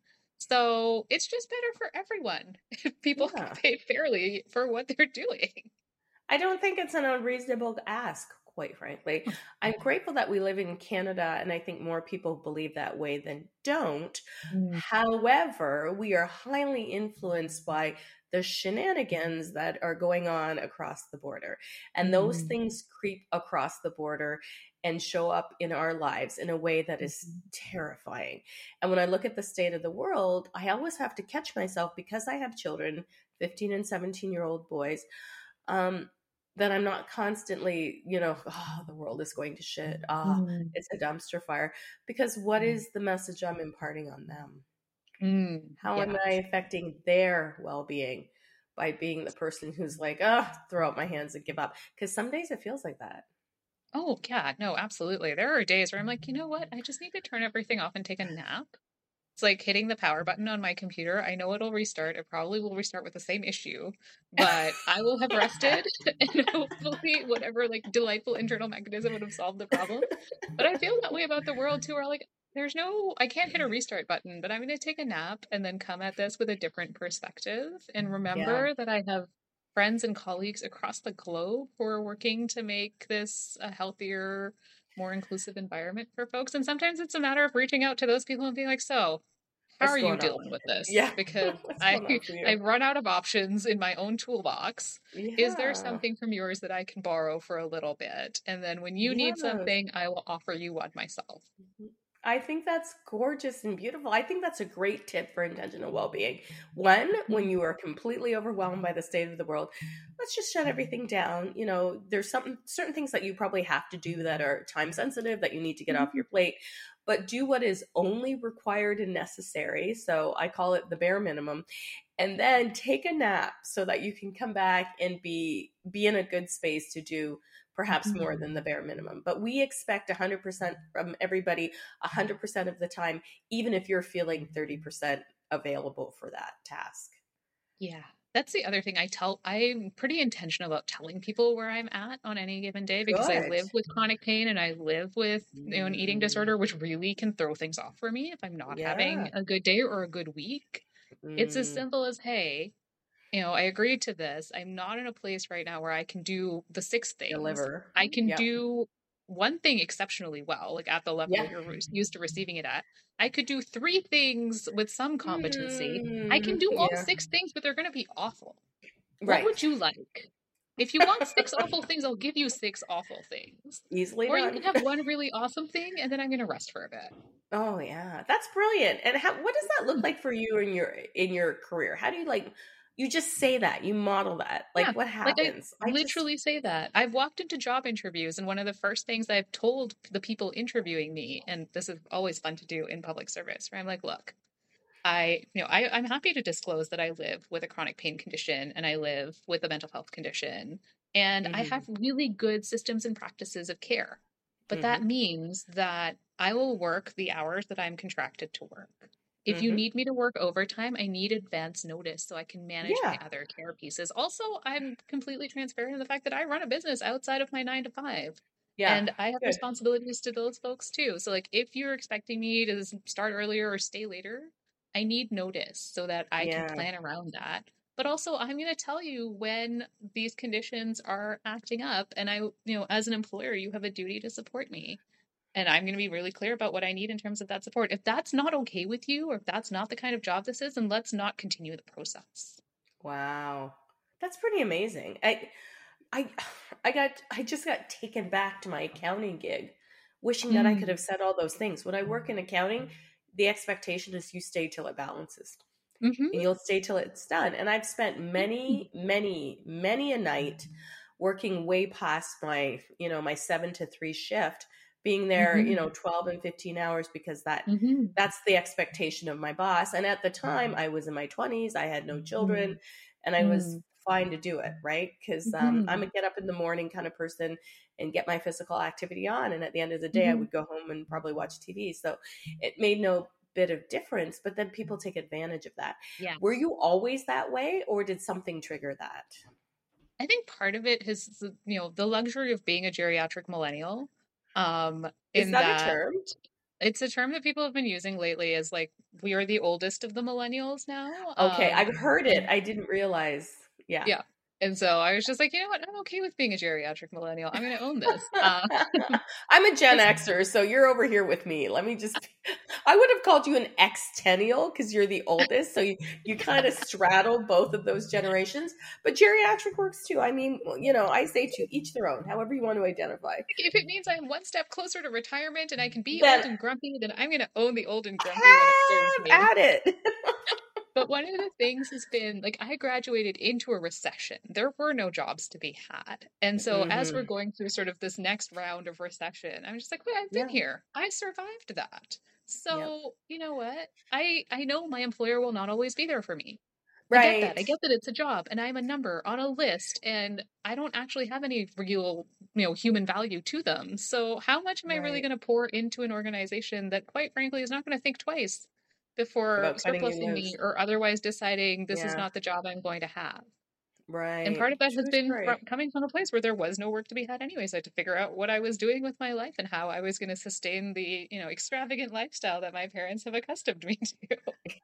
So it's just better for everyone if people get Yeah. paid fairly for what they're doing. I don't think it's an unreasonable ask, quite frankly. I'm grateful that we live in Canada, and I think more people believe that way than don't. Mm. However, we are highly influenced by the shenanigans that are going on across the border. And those Mhm. things creep across the border and show up in our lives in a way that is Mhm. terrifying. And when I look at the state of the world, I always have to catch myself because I have children, fifteen and seventeen year old boys. Um, that I'm not constantly, you know, oh, the world is going to shit. Ah, oh, Mm. it's a dumpster fire. Because what is the message I'm imparting on them? Mm. How am Yeah. I affecting their well being? by being the person who's like, oh, throw up my hands and give up. Because some days it feels like that. Oh, yeah, no, absolutely. There are days where I'm like, you know what? I just need to turn everything off and take a nap. It's like hitting the power button on my computer. I know it'll restart. It probably will restart with the same issue, but I will have rested and hopefully whatever like delightful internal mechanism would have solved the problem. But I feel that way about the world too, where like there's no, I can't hit a restart button, but I'm going to take a nap and then come at this with a different perspective and Yeah. remember that I have friends and colleagues across the globe who are working to make this a healthier, more inclusive environment for folks. And sometimes it's a matter of reaching out to those people and being like, so how What's are you going on? dealing with this? Yeah. Because What's I going on for you? I've run out of options in my own toolbox. Is there Yeah. something from yours that I can borrow for a little bit? And then when you need Yeah. something, I will offer you one myself. I think that's gorgeous and beautiful. I think that's a great tip for intentional well being. One, when you are completely overwhelmed by the state of the world, let's just shut everything down. You know, there's something, certain things that you probably have to do that are time sensitive that you need to get off your plate, but do what is only required and necessary. So I call it the bare minimum. And then take a nap so that you can come back and be be in a good space to do perhaps more than the bare minimum. But we expect one hundred percent from everybody one hundred percent of the time, even if you're feeling thirty percent available for that task. Yeah. That's the other thing I tell, I'm pretty intentional about telling people where I'm at on any given day because I Good. live with chronic pain and I live with, you know, an eating Mm, disorder, which really can throw things off for me if I'm not yeah. having a good day or a good week. It's as Mm, simple as, hey, you know, I agreed to this. I'm not in a place right now where I can do the six things. deliver. I can Yep. do one thing exceptionally well, like at the level Yeah. you're re- used to receiving it at. I could do three things with some competency. I can Mm, do all yeah. six things, but they're going to be awful. What Right. would you like? If you want six awful things, I'll give you six awful things. Easily Or you can done. have one really awesome thing, and then I'm going to rest for a bit. Oh yeah, that's brilliant. And how what does that look like for you in your in your career? How do you like you just say that, you model that. Yeah, Like what like I happens? I just literally say that. I've walked into job interviews, and one of the first things I've told the people interviewing me, and this is always fun to do in public service, where I'm like, look, I, you know, I, I'm happy to disclose that I live with a chronic pain condition and I live with a mental health condition, and I have mhm, really good systems and practices of care. But that mhm, means that I will work the hours that I'm contracted to work. If you mhm. need me to work overtime, I need advance notice so I can manage my Yeah. other care pieces. Also, I'm completely transparent in the fact that I run a business outside of my nine to five. Yeah. And I have Good. responsibilities to those folks too. So, like, if you're expecting me to start earlier or stay later, I need notice so that I can Yeah. plan around that. But also, I'm going to tell you when these conditions are acting up. And I, you know, as an employer, you have a duty to support me. And I'm going to be really clear about what I need in terms of that support. If that's not okay with you, or if that's not the kind of job this is, then let's not continue the process. Wow. That's pretty amazing. I I I got I just got taken back to my accounting gig, wishing that I could Mm. have said all those things. When I work in accounting, the expectation is you stay till it balances. And Hmm. you'll stay till it's done. And I've spent many, many, many a night working way past my, you know, my seven to three shift, being there, you Hmm. know, twelve and fifteen hours because that Hmm. that's the expectation of my boss. And at the time I was in my twenties, I had no children, and I was Mm. fine to do it, right? Because um, I'm Hmm. a get up in the morning kind of person and get my physical activity on. And at the end of the day, I Hmm. would go home and probably watch T V. So it made no bit of difference, but then people take advantage of that. Yeah. Were you always that way, or did something trigger that? I think part of it is, you know, the luxury of being a geriatric millennial, um, Is in that a that term? it's a term that people have been using lately as like we are the oldest of the millennials now. Okay, Um, I've heard it. and I didn't realize. Yeah. yeah. And so I was just like, you know what? I'm okay with being a geriatric millennial. I'm going to own this. Uh, I'm a Gen 'cause- Xer, so you're over here with me. Let me just I would have called you an Xtennial because you're the oldest, so you, you kind of straddle both of those generations. But geriatric works too. I mean, well, you know, I say to each their own, however you want to identify. if it means I'm one step closer to retirement and I can be Then old and grumpy, then I'm going to own the old and grumpy when it serves have me. at it. But one of the things has been like I graduated into a recession. There were no jobs to be had. And so as we're Hmm. going through sort of this next round of recession, I'm just like, wait, I've been Yeah. here. I survived that. Yep. So, you know what? I I know my employer will not always be there for me. I get that. Right. I get that it's a job and I'm a number on a list and I don't actually have any real, you know, human value to them. So how much am I really Right. going to pour into an organization that quite frankly is not going to think twice before About cutting you surplusing loose. me or otherwise deciding this is Yeah. not the job I'm going to have? And Right. part of that has True been from story. coming from a place where there was no work to be had anyway. So I had to figure out what I was doing with my life and how I was going to sustain the, you know, extravagant lifestyle that my parents have accustomed me to.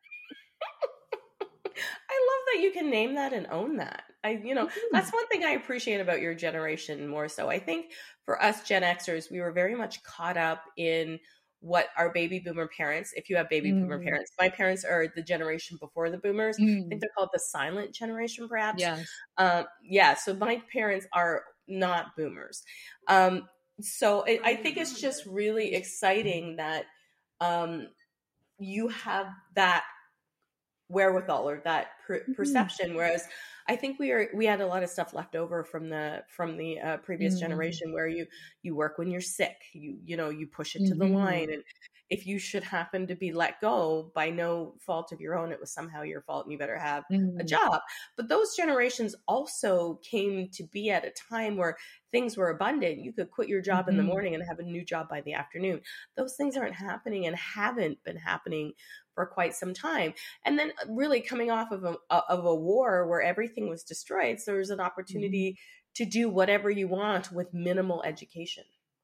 I love that you can name that and own that. I, you know, that's Mhm. one thing I appreciate about your generation more so. I think for us Gen Xers, we were very much caught up in what our baby boomer parents, if you have baby boomer Mm, parents, my parents are the generation before the boomers. I think mm, they're called the silent generation, perhaps. yes. Um, yeah, so my parents are not boomers. Um, so it, I think it's just really exciting that um, you have that wherewithal or that per- Mhm. perception, whereas I think we are we had a lot of stuff left over from the from the uh, previous Mm, generation, where you you work when you're sick, you you know you push it to the mhm, line, and if you should happen to be let go by no fault of your own, it was somehow your fault and you better have a mm, job. But those generations also came to be at a time where things were abundant. You could quit your job in the mhm, morning and have a new job by the afternoon. Those things aren't happening and haven't been happening for quite some time. And then uh, really coming off of a of a war where everything was destroyed, so there's an mhm, opportunity to do whatever you want with minimal education,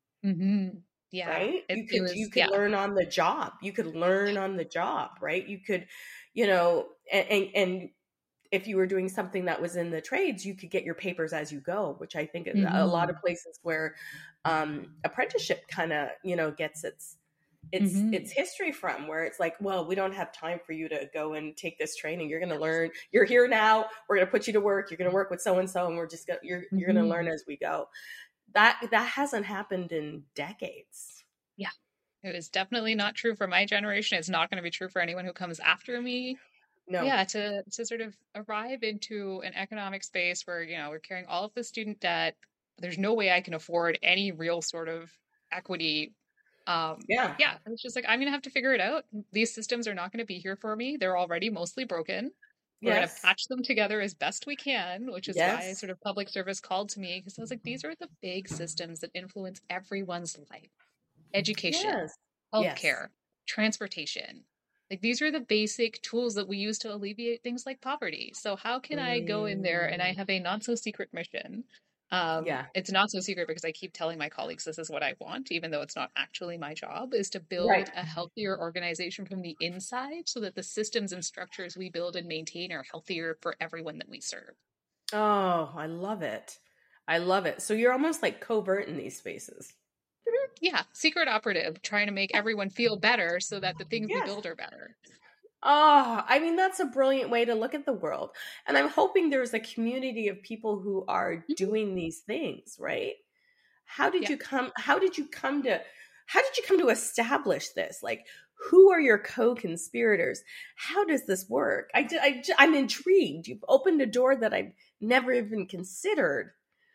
mhm. Yeah, right? it You it could you was could yeah. learn on the job. You could learn on the job, right? You could, you know, and and, and if you were doing something that was in the trades, you could get your papers as you go, which I think is a lot of Mhm, places where um, apprenticeship kind of, you know, gets its it's it's mhm. history from, where it's like, well, we don't have time for you to go and take this training. You're going to learn. You're here now. We're going to put you to work. You're going to work with so and so, and we're just going you're you're going to learn Mhm. as we go. That that hasn't happened in decades. Yeah. It was definitely not true for my generation. It's not going to be true for anyone who comes after me. No. Yeah, to to sort of arrive into an economic space where, you know, we're carrying all of the student debt. There's no way I can afford any real sort of equity. Um, Yeah. yeah, it's just like I'm gonna have to figure it out. These systems are not going to be here for me. They're already mostly broken. We're going to Yes. patch them together as best we can, which is why Yes. sort of public service called to me because I was like, these are the big systems that influence everyone's life. Education, Yes. Yes. healthcare, transportation. Like these are the basic tools that we use to alleviate things like poverty. So how can I go in there and I Mm, have a not so secret mission? Um, yeah. it's not so secret because I keep telling my colleagues this is what I want, even though it's not actually my job, is to Right. build a healthier organization from the inside so that the systems and structures we build and maintain are healthier for everyone that we serve. Oh, I love it. I love it. So you're almost like covert in these spaces. Yeah, secret operative, trying to make everyone feel better so that the things we Yes. build are better. Oh, I mean, that's a brilliant way to look at the world. And I'm hoping there's a community of people who are Mhm. doing these things, right? How did Yeah. you come how did you come to how did you come to establish this? Like, who are your co-conspirators? How does this work? I, I I'm intrigued. You've opened a door that I've never even considered.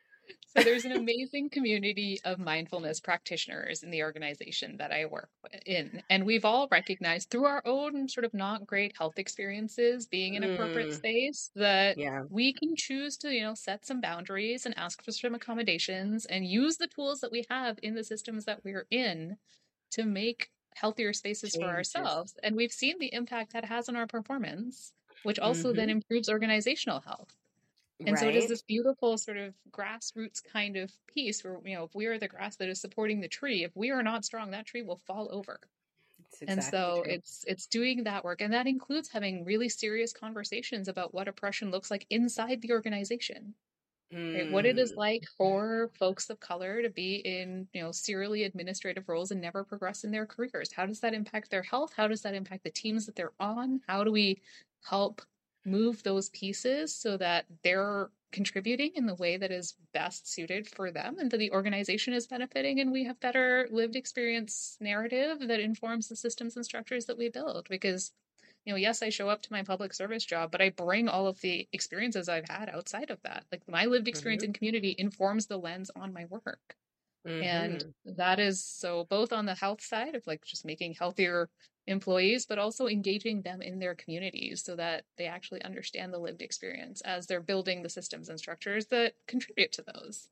So there's an amazing community of mindfulness practitioners in the organization that I work wi- in. And we've all recognized through our own sort of not great health experiences being in a corporate Mm, space that yeah, we can choose to, you know, set some boundaries and ask for some accommodations and use the tools that we have in the systems that we're in to make healthier spaces for changes. ourselves. And we've seen the impact that has on our performance, which also then Hmm. improves organizational health. And so it is Right? this beautiful sort of grassroots kind of piece where, you know, if we are the grass that is supporting the tree, if we are not strong, that tree will fall over. It's And exactly so true. it's it's doing that work. And that includes having really serious conversations about what oppression looks like inside the organization. Right? What it is Mm, like for folks of color to be in, you know, serially administrative roles and never progress in their careers. How does that impact their health? How does that impact the teams that they're on? How do we help move those pieces so that they're contributing in the way that is best suited for them and that the organization is benefiting and we have better lived experience narrative that informs the systems and structures that we build? Because you know, yes, I show up to my public service job, but I bring all of the experiences I've had outside of that. Like my lived experience mhm. in community informs the lens on my work. And Mm-hmm. that is so both on the health side of like just making healthier employees, but also engaging them in their communities so that they actually understand the lived experience as they're building the systems and structures that contribute to those.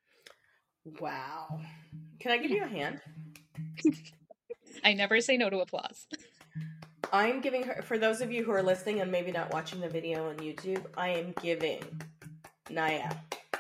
Wow. Can I give Yeah. you a hand? I never say no to applause. I'm giving her, for those of you who are listening and maybe not watching the video on YouTube, I am giving Naya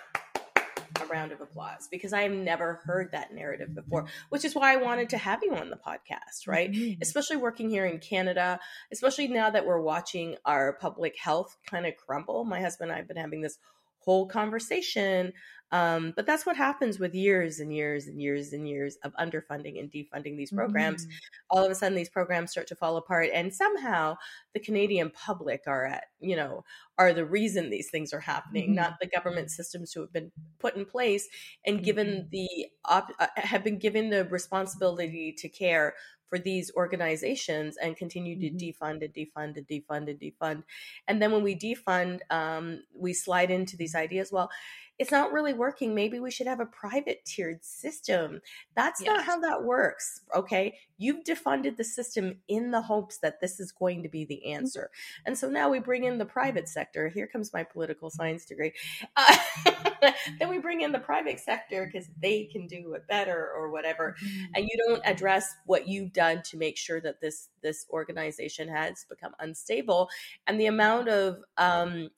a round of applause because I have never heard that narrative before, which is why I wanted to have you on the podcast, right? Mm-hmm. Especially working here in Canada, especially now that we're watching our public health kind of crumble. My husband and I have been having this whole conversation. Um, but that's what happens with years and years and years and years of underfunding and defunding these programs. Mm-hmm. All of a sudden, these programs start to fall apart, and somehow the Canadian public are at, you know, are the reason these things are happening, Mm-hmm. not the government systems who have been put in place and given Mm-hmm. the op- uh, have been given the responsibility to care for these organizations and continue to Mm-hmm. defund and defund and defund and defund. And then when we defund, um, we slide into these ideas. Well, it's not really working. Maybe we should have a private tiered system. That's not Yes. how that works. Okay. You've defunded the system in the hopes that this is going to be the answer. And so now we bring in the private sector. Here comes my political science degree. Uh, then we bring in the private sector because they can do it better or whatever. Mm-hmm. And you don't address what you've done to make sure that this, this organization has become unstable. And the amount of, um,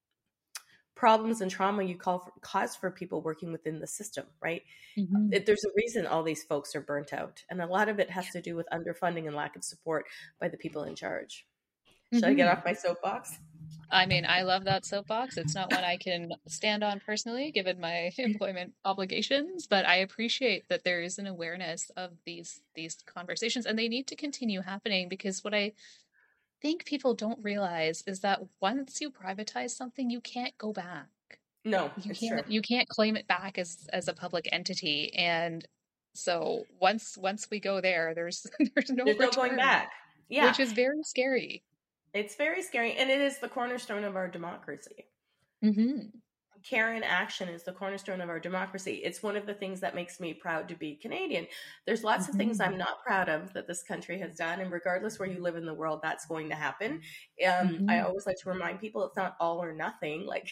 problems and trauma you call for, cause for people working within the system, right? Mm-hmm. It, there's a reason all these folks are burnt out. And a lot of it has to do with underfunding and lack of support by the people in charge. Should Mm-hmm. I get off my soapbox? I mean, I love that soapbox. It's not one I can stand on personally, given my employment obligations, but I appreciate that there is an awareness of these these conversations, and they need to continue happening because what I think people don't realize is that once you privatize something, you can't go back. No, You it's can't true. you can't claim it back as as a public entity, and so once once we go there, there's there's no There's no return, going back. Yeah, which is very scary. it's very scary. And it is the cornerstone of our democracy. Mm-hmm. Care and action is the cornerstone of our democracy. It's one of the things that makes me proud to be Canadian. There's lots Mm-hmm. of things I'm not proud of that this country has done, and regardless where you live in the world, that's going to happen. Um, Mm-hmm. I always like to remind people it's not all or nothing. Like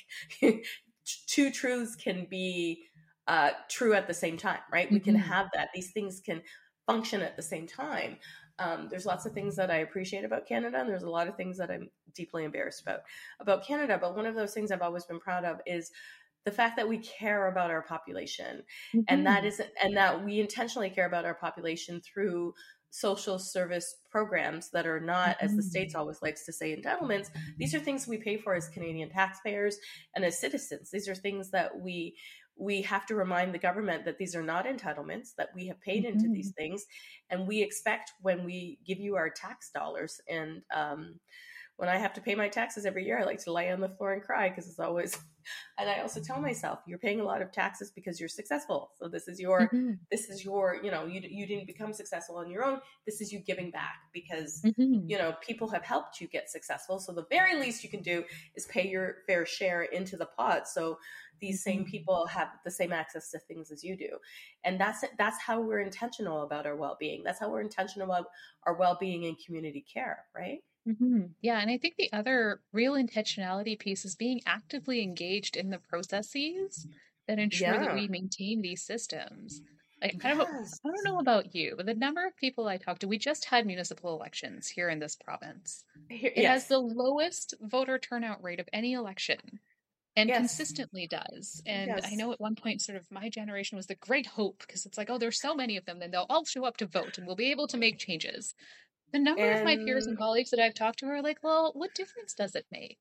two truths can be uh, true at the same time, right? Mm-hmm. We can have that. These things can function at the same time. Um, there's lots of things that I appreciate about Canada, and there's a lot of things that I'm deeply embarrassed about about Canada. But one of those things I've always been proud of is the fact that we care about our population, mm-hmm. and that is, and that we intentionally care about our population through social service programs that are not, mm-hmm. as the States always likes to say, entitlements. These are things we pay for as Canadian taxpayers and as citizens. These are things that we we have to remind the government that these are not entitlements, that we have paid mm-hmm. into these things. And we expect when we give you our tax dollars, and um, when I have to pay my taxes every year, I like to lay on the floor and cry because it's always, and I also tell myself, you're paying a lot of taxes because you're successful. So this is your, mm-hmm. this is your, you know, you, you didn't become successful on your own. This is you giving back because, mm-hmm. you know, people have helped you get successful. So the very least you can do is pay your fair share into the pot. So these same people have the same access to things as you do. And that's that's how we're intentional about our well-being. That's how we're intentional about our well-being and community care, right? Mm-hmm. Yeah, and I think the other real intentionality piece is being actively engaged in the processes that ensure yeah. that we maintain these systems. Like, yes. I, don't, I don't know about you, but the number of people I talk to, we just had municipal elections here in this province. Here, it yes. has the lowest voter turnout rate of any election. And yes. consistently does. And yes. I know at one point, sort of my generation was the great hope because it's like, oh, there's so many of them, then they'll all show up to vote and we'll be able to make changes. The number and... of my peers and colleagues that I've talked to are like, well, what difference does it make?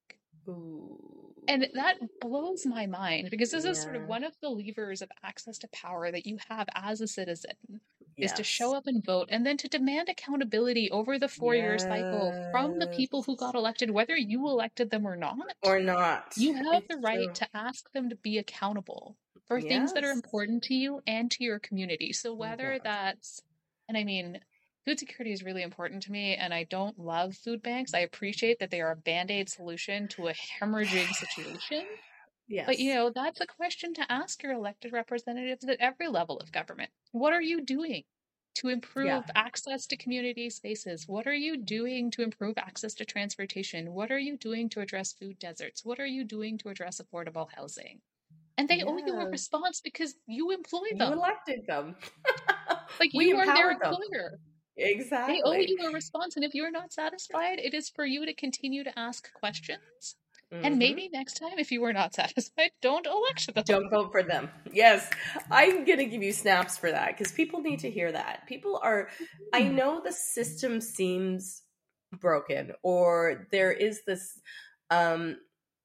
Ooh. And that blows my mind because this yeah. is sort of one of the levers of access to power that you have as a citizen. Yes. Is to show up and vote and then to demand accountability over the four-year yes. cycle from the people who got elected, whether you elected them or not. Or not. You have it's the right true. to ask them to be accountable for yes. things that are important to you and to your community. So whether oh that's, and I mean, food security is really important to me, and I don't love food banks. I appreciate that they are a Band-Aid solution to a hemorrhaging situation. But, you Yes. know, that's a question to ask your elected representatives at every level of government. What are you doing to Yeah. improve access to community spaces? What are you doing to improve access to transportation? What are you doing to address food deserts? What are you doing to address affordable housing? And they owe you a Yeah. response because you employ You them. elected them. Like, We you are their empowered them. employer. They owe Exactly. you a response. And if you're not satisfied, it is for you to continue to ask questions. And Hmm. maybe next time, if you are not satisfied, don't elect them. Don't vote for them. Yes, I'm going to give you snaps for that because people need to hear that. People are, I Mhm. know the system seems broken, or there is this, um,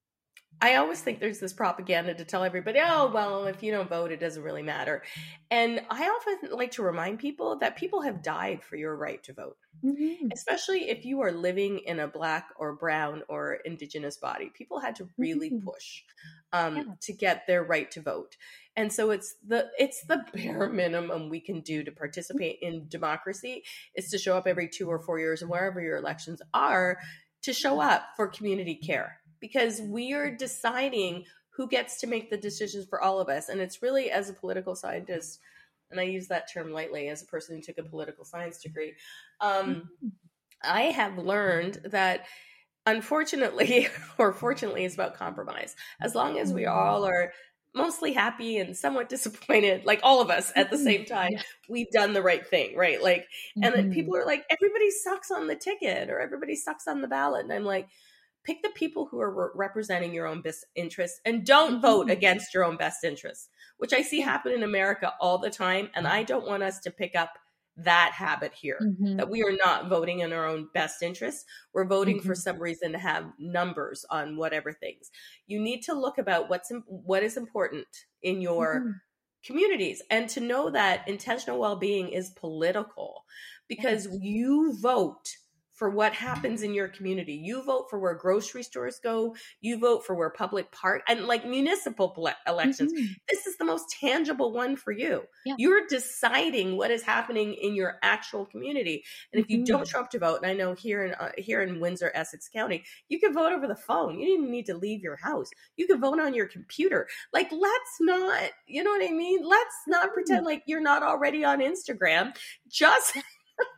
I always think there's this propaganda to tell everybody, oh, well, if you don't vote, it doesn't really matter. And I often like to remind people that people have died for your right to vote, Mhm. especially if you are living in a black or brown or indigenous body. People had to really Mhm. push um, Yeah. to get their right to vote. And so it's the it's the bare minimum we can do to participate in democracy is to show up every two or four years and wherever your elections are to show up for community care, because we are deciding who gets to make the decisions for all of us. And it's really, as a political scientist, and I use that term lightly, as a person who took a political science degree, um, Mhm. I have learned that unfortunately, or fortunately, it's about compromise. As long as we Mhm. all are mostly happy and somewhat disappointed, like all of us at the Mhm. same time, Yeah. we've done the right thing, right? Like, and then Mhm. people are like, everybody sucks on the ticket or everybody sucks on the ballot. And I'm like, pick the people who are re- representing your own best interests and don't vote Mhm. against your own best interests, which I see Yeah. happen in America all the time. And I don't want us to pick up that habit here, Mhm. that we are not voting in our own best interests. We're voting for Mhm. some reason to have numbers on whatever things. You need to look about what's what is important in your Mhm. communities and to know that intentional well-being is political, because Yes. you vote for what happens in your community. You vote for where grocery stores go. You vote for where public park and like municipal ple- elections. Mhm. This is the most tangible one for you. Yeah. You're deciding what is happening in your actual community. And if you don't Mhm. show up to vote, and I know here in uh, here in Windsor, Essex County, you can vote over the phone. You don't even need to leave your house. You can vote on your computer. Like, let's not, you know what I mean? Let's not Mhm. pretend like you're not already on Instagram. Just Yeah.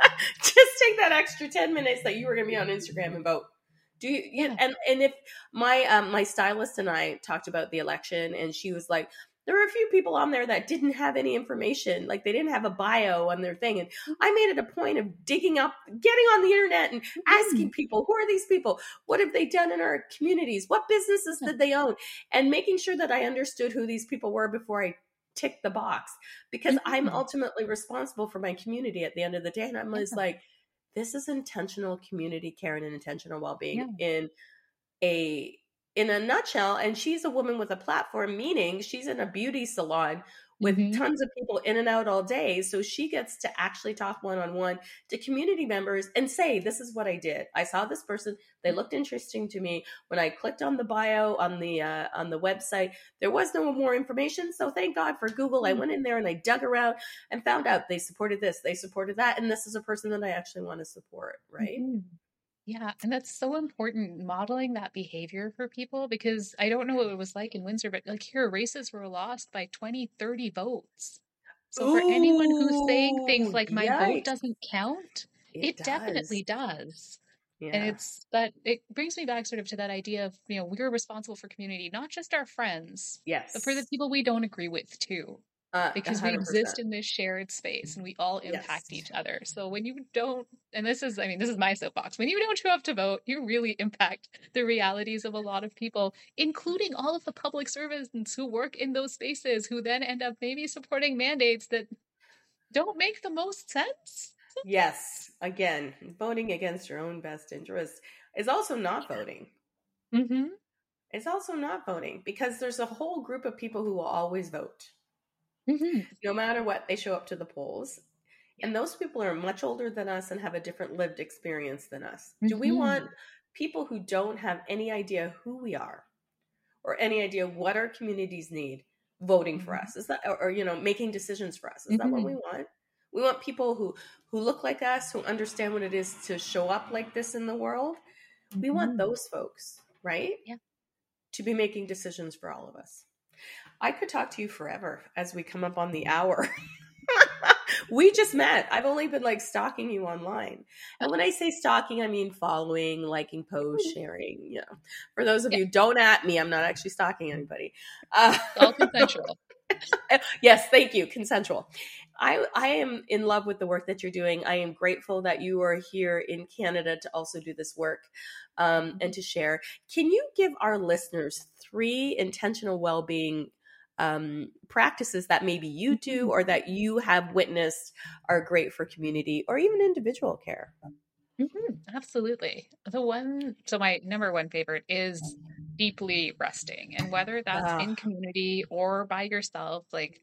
just take that extra ten minutes that you were going to be on Instagram and vote. Do you, you Yeah. and and if my um my stylist and I talked about the election, and she was like, there were a few people on there that didn't have any information, like they didn't have a bio on their thing, and I made it a point of digging up, getting on the internet and Mhm. asking people, who are these people, what have they done in our communities, what businesses Yeah. did they own, and making sure that I understood who these people were before I tick the box, because I'm Mhm. ultimately responsible for my community at the end of the day. And I'm always Yeah. like, this is intentional community care and intentional well-being Yeah. in a in a nutshell. And she's a woman with a platform, meaning she's in a beauty salon with Mhm. tons of people in and out all day, so she gets to actually talk one-on-one to community members and say, this is what I did. I saw this person, they looked interesting to me. When I clicked on the bio on the uh, on the website, there was no more information, so thank God for Google. I Mhm. went in there and I dug around and found out they supported this, they supported that, and this is a person that I actually want to support, right? Mhm. Yeah, and that's so important, modeling that behavior for people, because I don't know what it was like in Windsor, but like here, races were lost by twenty, thirty votes. So for anyone who's saying things Ooh, like my vote yikes. doesn't count, It it does. definitely does. And Yeah. it's that it brings me back sort of to that idea of, you know, we're responsible for community, not just our friends, but for the Yes. people we don't agree with too. Uh, a Because we hundred percent. exist in this shared space and we all impact Yes. each other. So when you don't, and this is, I mean, this is my soapbox, when you don't show up to vote, you really impact the realities of a lot of people, including all of the public servants who work in those spaces, who then end up maybe supporting mandates that don't make the most sense sometimes. Yes. Again, voting against your own best interest is also not voting. Mm-hmm. It's also not voting because there's a whole group of people who will always vote, Mm-hmm. no matter what, they show up to the polls. Yeah. And those people are much older than us and have a different lived experience than us. Do we Mm-hmm. want people who don't have any idea who we are or any idea what our communities need voting for Mm-hmm. us? Is that, or, or you know, making decisions for us? Is that what Mm-hmm. we want? We want people who who look like us, who understand what it is to show up like this in the world. We want Mm-hmm. those folks, right? Yeah. to be making decisions for all of us. I could talk to you forever as we come up on the hour. We just met. I've only been like stalking you online. And when I say stalking, I mean following, liking posts, sharing. You know, for those of Yeah, you, don't at me. I'm not actually stalking anybody. Uh, all consensual. yes, thank you. Consensual. I, I am in love with the work that you're doing. I am grateful that you are here in Canada to also do this work um, and to share. Can you give our listeners three intentional well-being um, practices that maybe you do or that you have witnessed are great for community or even individual care? Mhm, absolutely. The one, so my number one favorite is deeply resting. And whether that's Ah, in community or by yourself, like,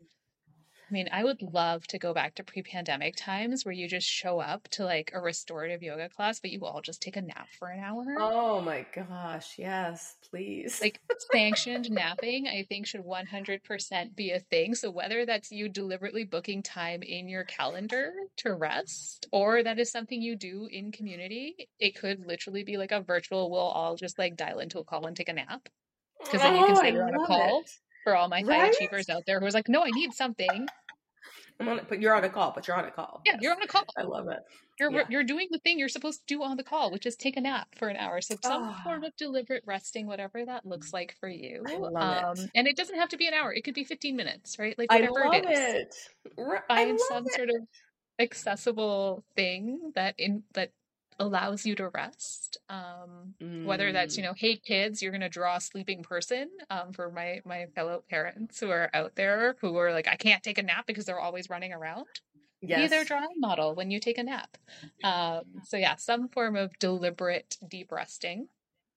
I mean, I would love to go back to pre-pandemic times where you just show up to like a restorative yoga class, but you all just take a nap for an hour. oh my gosh. Yes, please. Like sanctioned napping, I think should one hundred percent be a thing. So whether that's you deliberately booking time in your calendar to rest, or that is something you do in community, it could literally be like a virtual, we'll all just like dial into a call and take a nap. Because then you can Oh, say I you're on a love it. call for all my high Right? achievers out there who was like, no, I need something. I'm on it, but you're on a call, but you're on a call. Yeah, you're Yes. on a call. I love it. You're Yeah. you're doing the thing you're supposed to do on the call, which is take a nap for an hour. So some Oh, form of deliberate resting, whatever that looks like for I you. love it. Um, and it doesn't have to be an hour. It could be fifteen minutes, right? Like I whatever it love is. it. R- I Find some love sort of accessible thing that in that allows you to rest. Um, it. whether that's, you Mm, know, hey kids, you're gonna draw a sleeping person. Um, for my my fellow parents who are out there who are like, I can't take a nap because they're always running around. Be their yes. drawing model when you take a nap. Um, so yeah, some form of deliberate deep resting,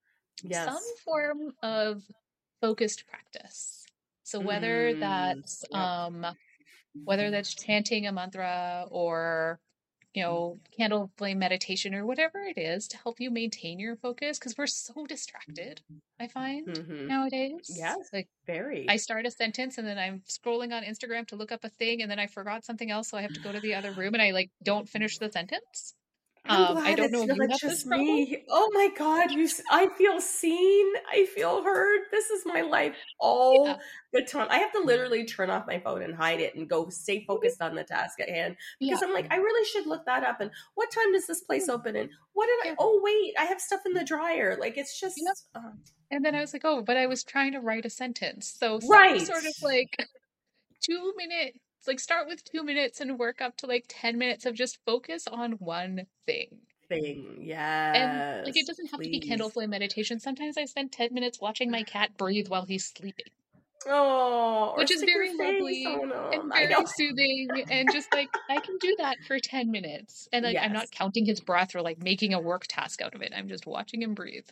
some Yes. form of focused practice. So whether Mm, that's yep. um, whether that's chanting a mantra or you know candle flame meditation or whatever it is to help you maintain your focus because we're so distracted, I find Mm-hmm. nowadays. Yes. Like I Very. start a sentence and then I'm scrolling on Instagram to look up a thing and then I forgot something else, so I have to go to the other room and I like don't finish the sentence. I'm Um, I glad don't know it's if you not have this just problem. me. Oh my God, you s- I feel seen. I feel heard. This is my life Yeah. all the time. I have to literally turn off my phone and hide it and go stay Mhm. focused on the task at hand Yeah. because I'm like, I really should look that up. And what time does this place Mm, open? And what did I? yeah. Oh wait, I have stuff in the dryer. Like it's Yep. just uh, And then I was like, oh, but I was trying to write a sentence. So some right sort of like two minutes, like start with two minutes and work up to like ten minutes of just focus on one thing. thing. And like it Yes, doesn't have to be candle please. flame meditation. Sometimes I spend ten minutes watching my cat breathe while he's sleeping, Oh, or which is stick your very face lovely on and them. I very know. soothing. And just like I can do that for ten minutes. And like I'm not Yes. counting his breath or like making a work task out of it. I'm just watching him breathe.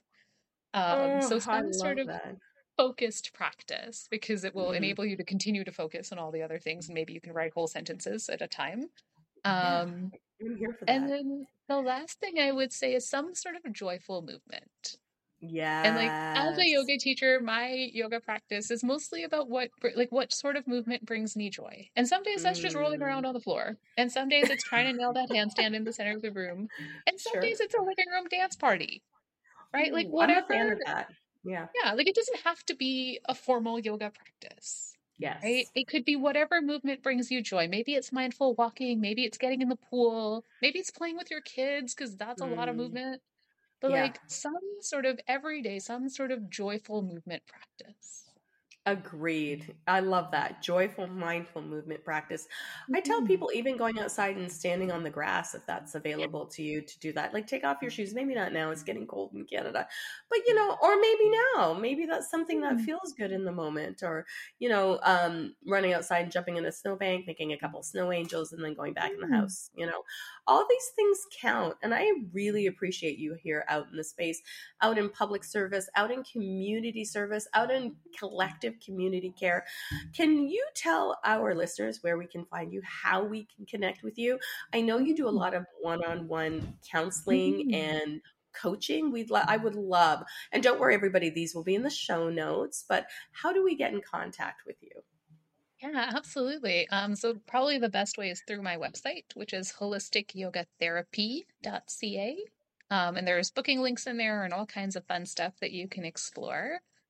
Um, so Oh, I some sort love of that. focused practice because it will Mm, enable you to continue to focus on all the other things and maybe you can write whole sentences at a time. yeah, Um, I'm here for and that. then the last thing I would say is some sort of joyful movement. And like as a Yes. yoga teacher, my yoga practice is mostly about what br- like what sort of movement brings me joy. And some days that's just rolling Mm. around on the floor. And some days it's trying to nail that handstand in the center of the room. And some Sure. days it's a living room dance party, right? Like Ooh, I'm a whatever. fan of that. Yeah. Yeah, like it doesn't have to be a formal yoga practice, right? Yes. It could be whatever movement brings you joy. Maybe it's mindful walking, maybe it's getting in the pool, maybe it's playing with your kids because that's a lot of Mm. movement. But Yeah. like some sort of everyday, some sort of joyful movement practice. Agreed. I love that. Joyful, mindful movement practice. I tell Mhm. people even going outside and standing on the grass, if that's available to you to do that. Like take off your shoes. Maybe not now, it's getting cold in Canada. But you know, or maybe now. Maybe that's something that Mhm. feels good in the moment. Or, you know, um, running outside and jumping in a snowbank, making a couple snow angels, and then going back in the Mhm. house. You know, all these things count. And I really appreciate you here out in the space, out in public service, out in community service, out in collective community care. Can you tell our listeners where we can find you, how we can connect with you? I know you do a Mhm. lot of one-on-one counseling Mhm. and coaching. We'd lo- I would love, and don't worry, everybody, these will be in the show notes. But how do we get in contact with you? Yeah, absolutely. Um, so probably the best way is through my website, which is holistic yoga therapy dot c a. Um, and there's booking links in there and all kinds of fun stuff that you can explore.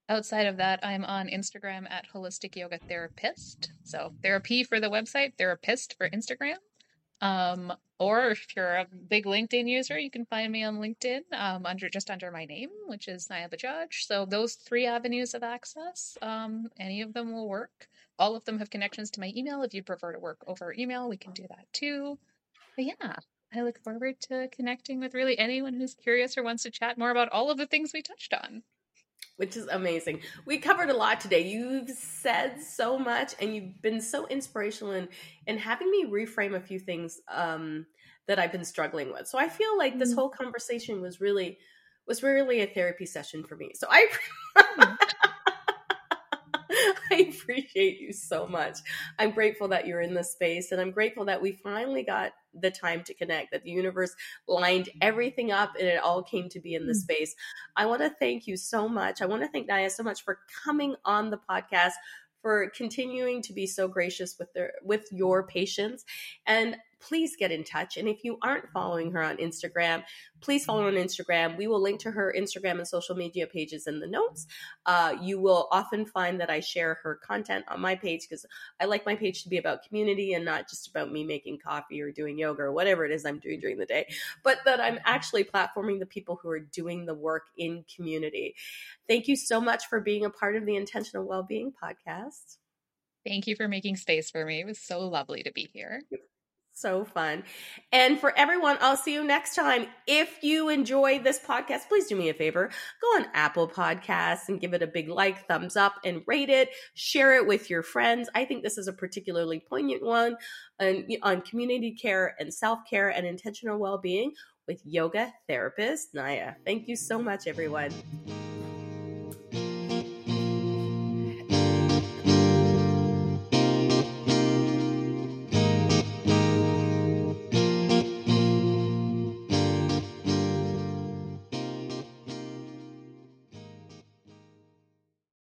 Outside of that, I'm on Instagram at Holistic Yoga Therapist. So therapy for the website, therapist for Instagram. Um, or if you're a big LinkedIn user, you can find me on LinkedIn um, under just under my name, which is Naya Bajaj. So those three avenues of access, um, any of them will work. All of them have connections to my email. If you prefer to work over email, we can do that too. But yeah, I look forward to connecting with really anyone who's curious or wants to chat more about all of the things we touched on. Which is amazing. We covered a lot today. You've said so much, and you've been so inspirational in, in having me reframe a few things um, that I've been struggling with. So I feel like this whole conversation was really was really a therapy session for me. So I I appreciate you so much. I'm grateful that you're in this space, and I'm grateful that we finally got the time to connect, that the universe lined everything up and it all came to be in this space. I want to thank you so much. I want to thank Naya so much for coming on the podcast, for continuing to be so gracious with their with your patients. And please get in touch. And if you aren't following her on Instagram, please follow her on Instagram. We will link to her Instagram and social media pages in the notes. Uh, you will often find that I share her content on my page because I like my page to be about community and not just about me making coffee or doing yoga or whatever it is I'm doing during the day, but that I'm actually platforming the people who are doing the work in community. Thank you so much for being a part of the Intentional Wellbeing Podcast. Thank you for making space for me. It was so lovely to be here. So fun. And for everyone, I'll see you next time. If you enjoy this podcast, please do me a favor. Go on Apple Podcasts and give it a big like, thumbs up, and rate it. Share it with your friends. I think this is a particularly poignant one on, on community care and self-care and intentional well-being with yoga therapist Naya. Thank you so much, everyone.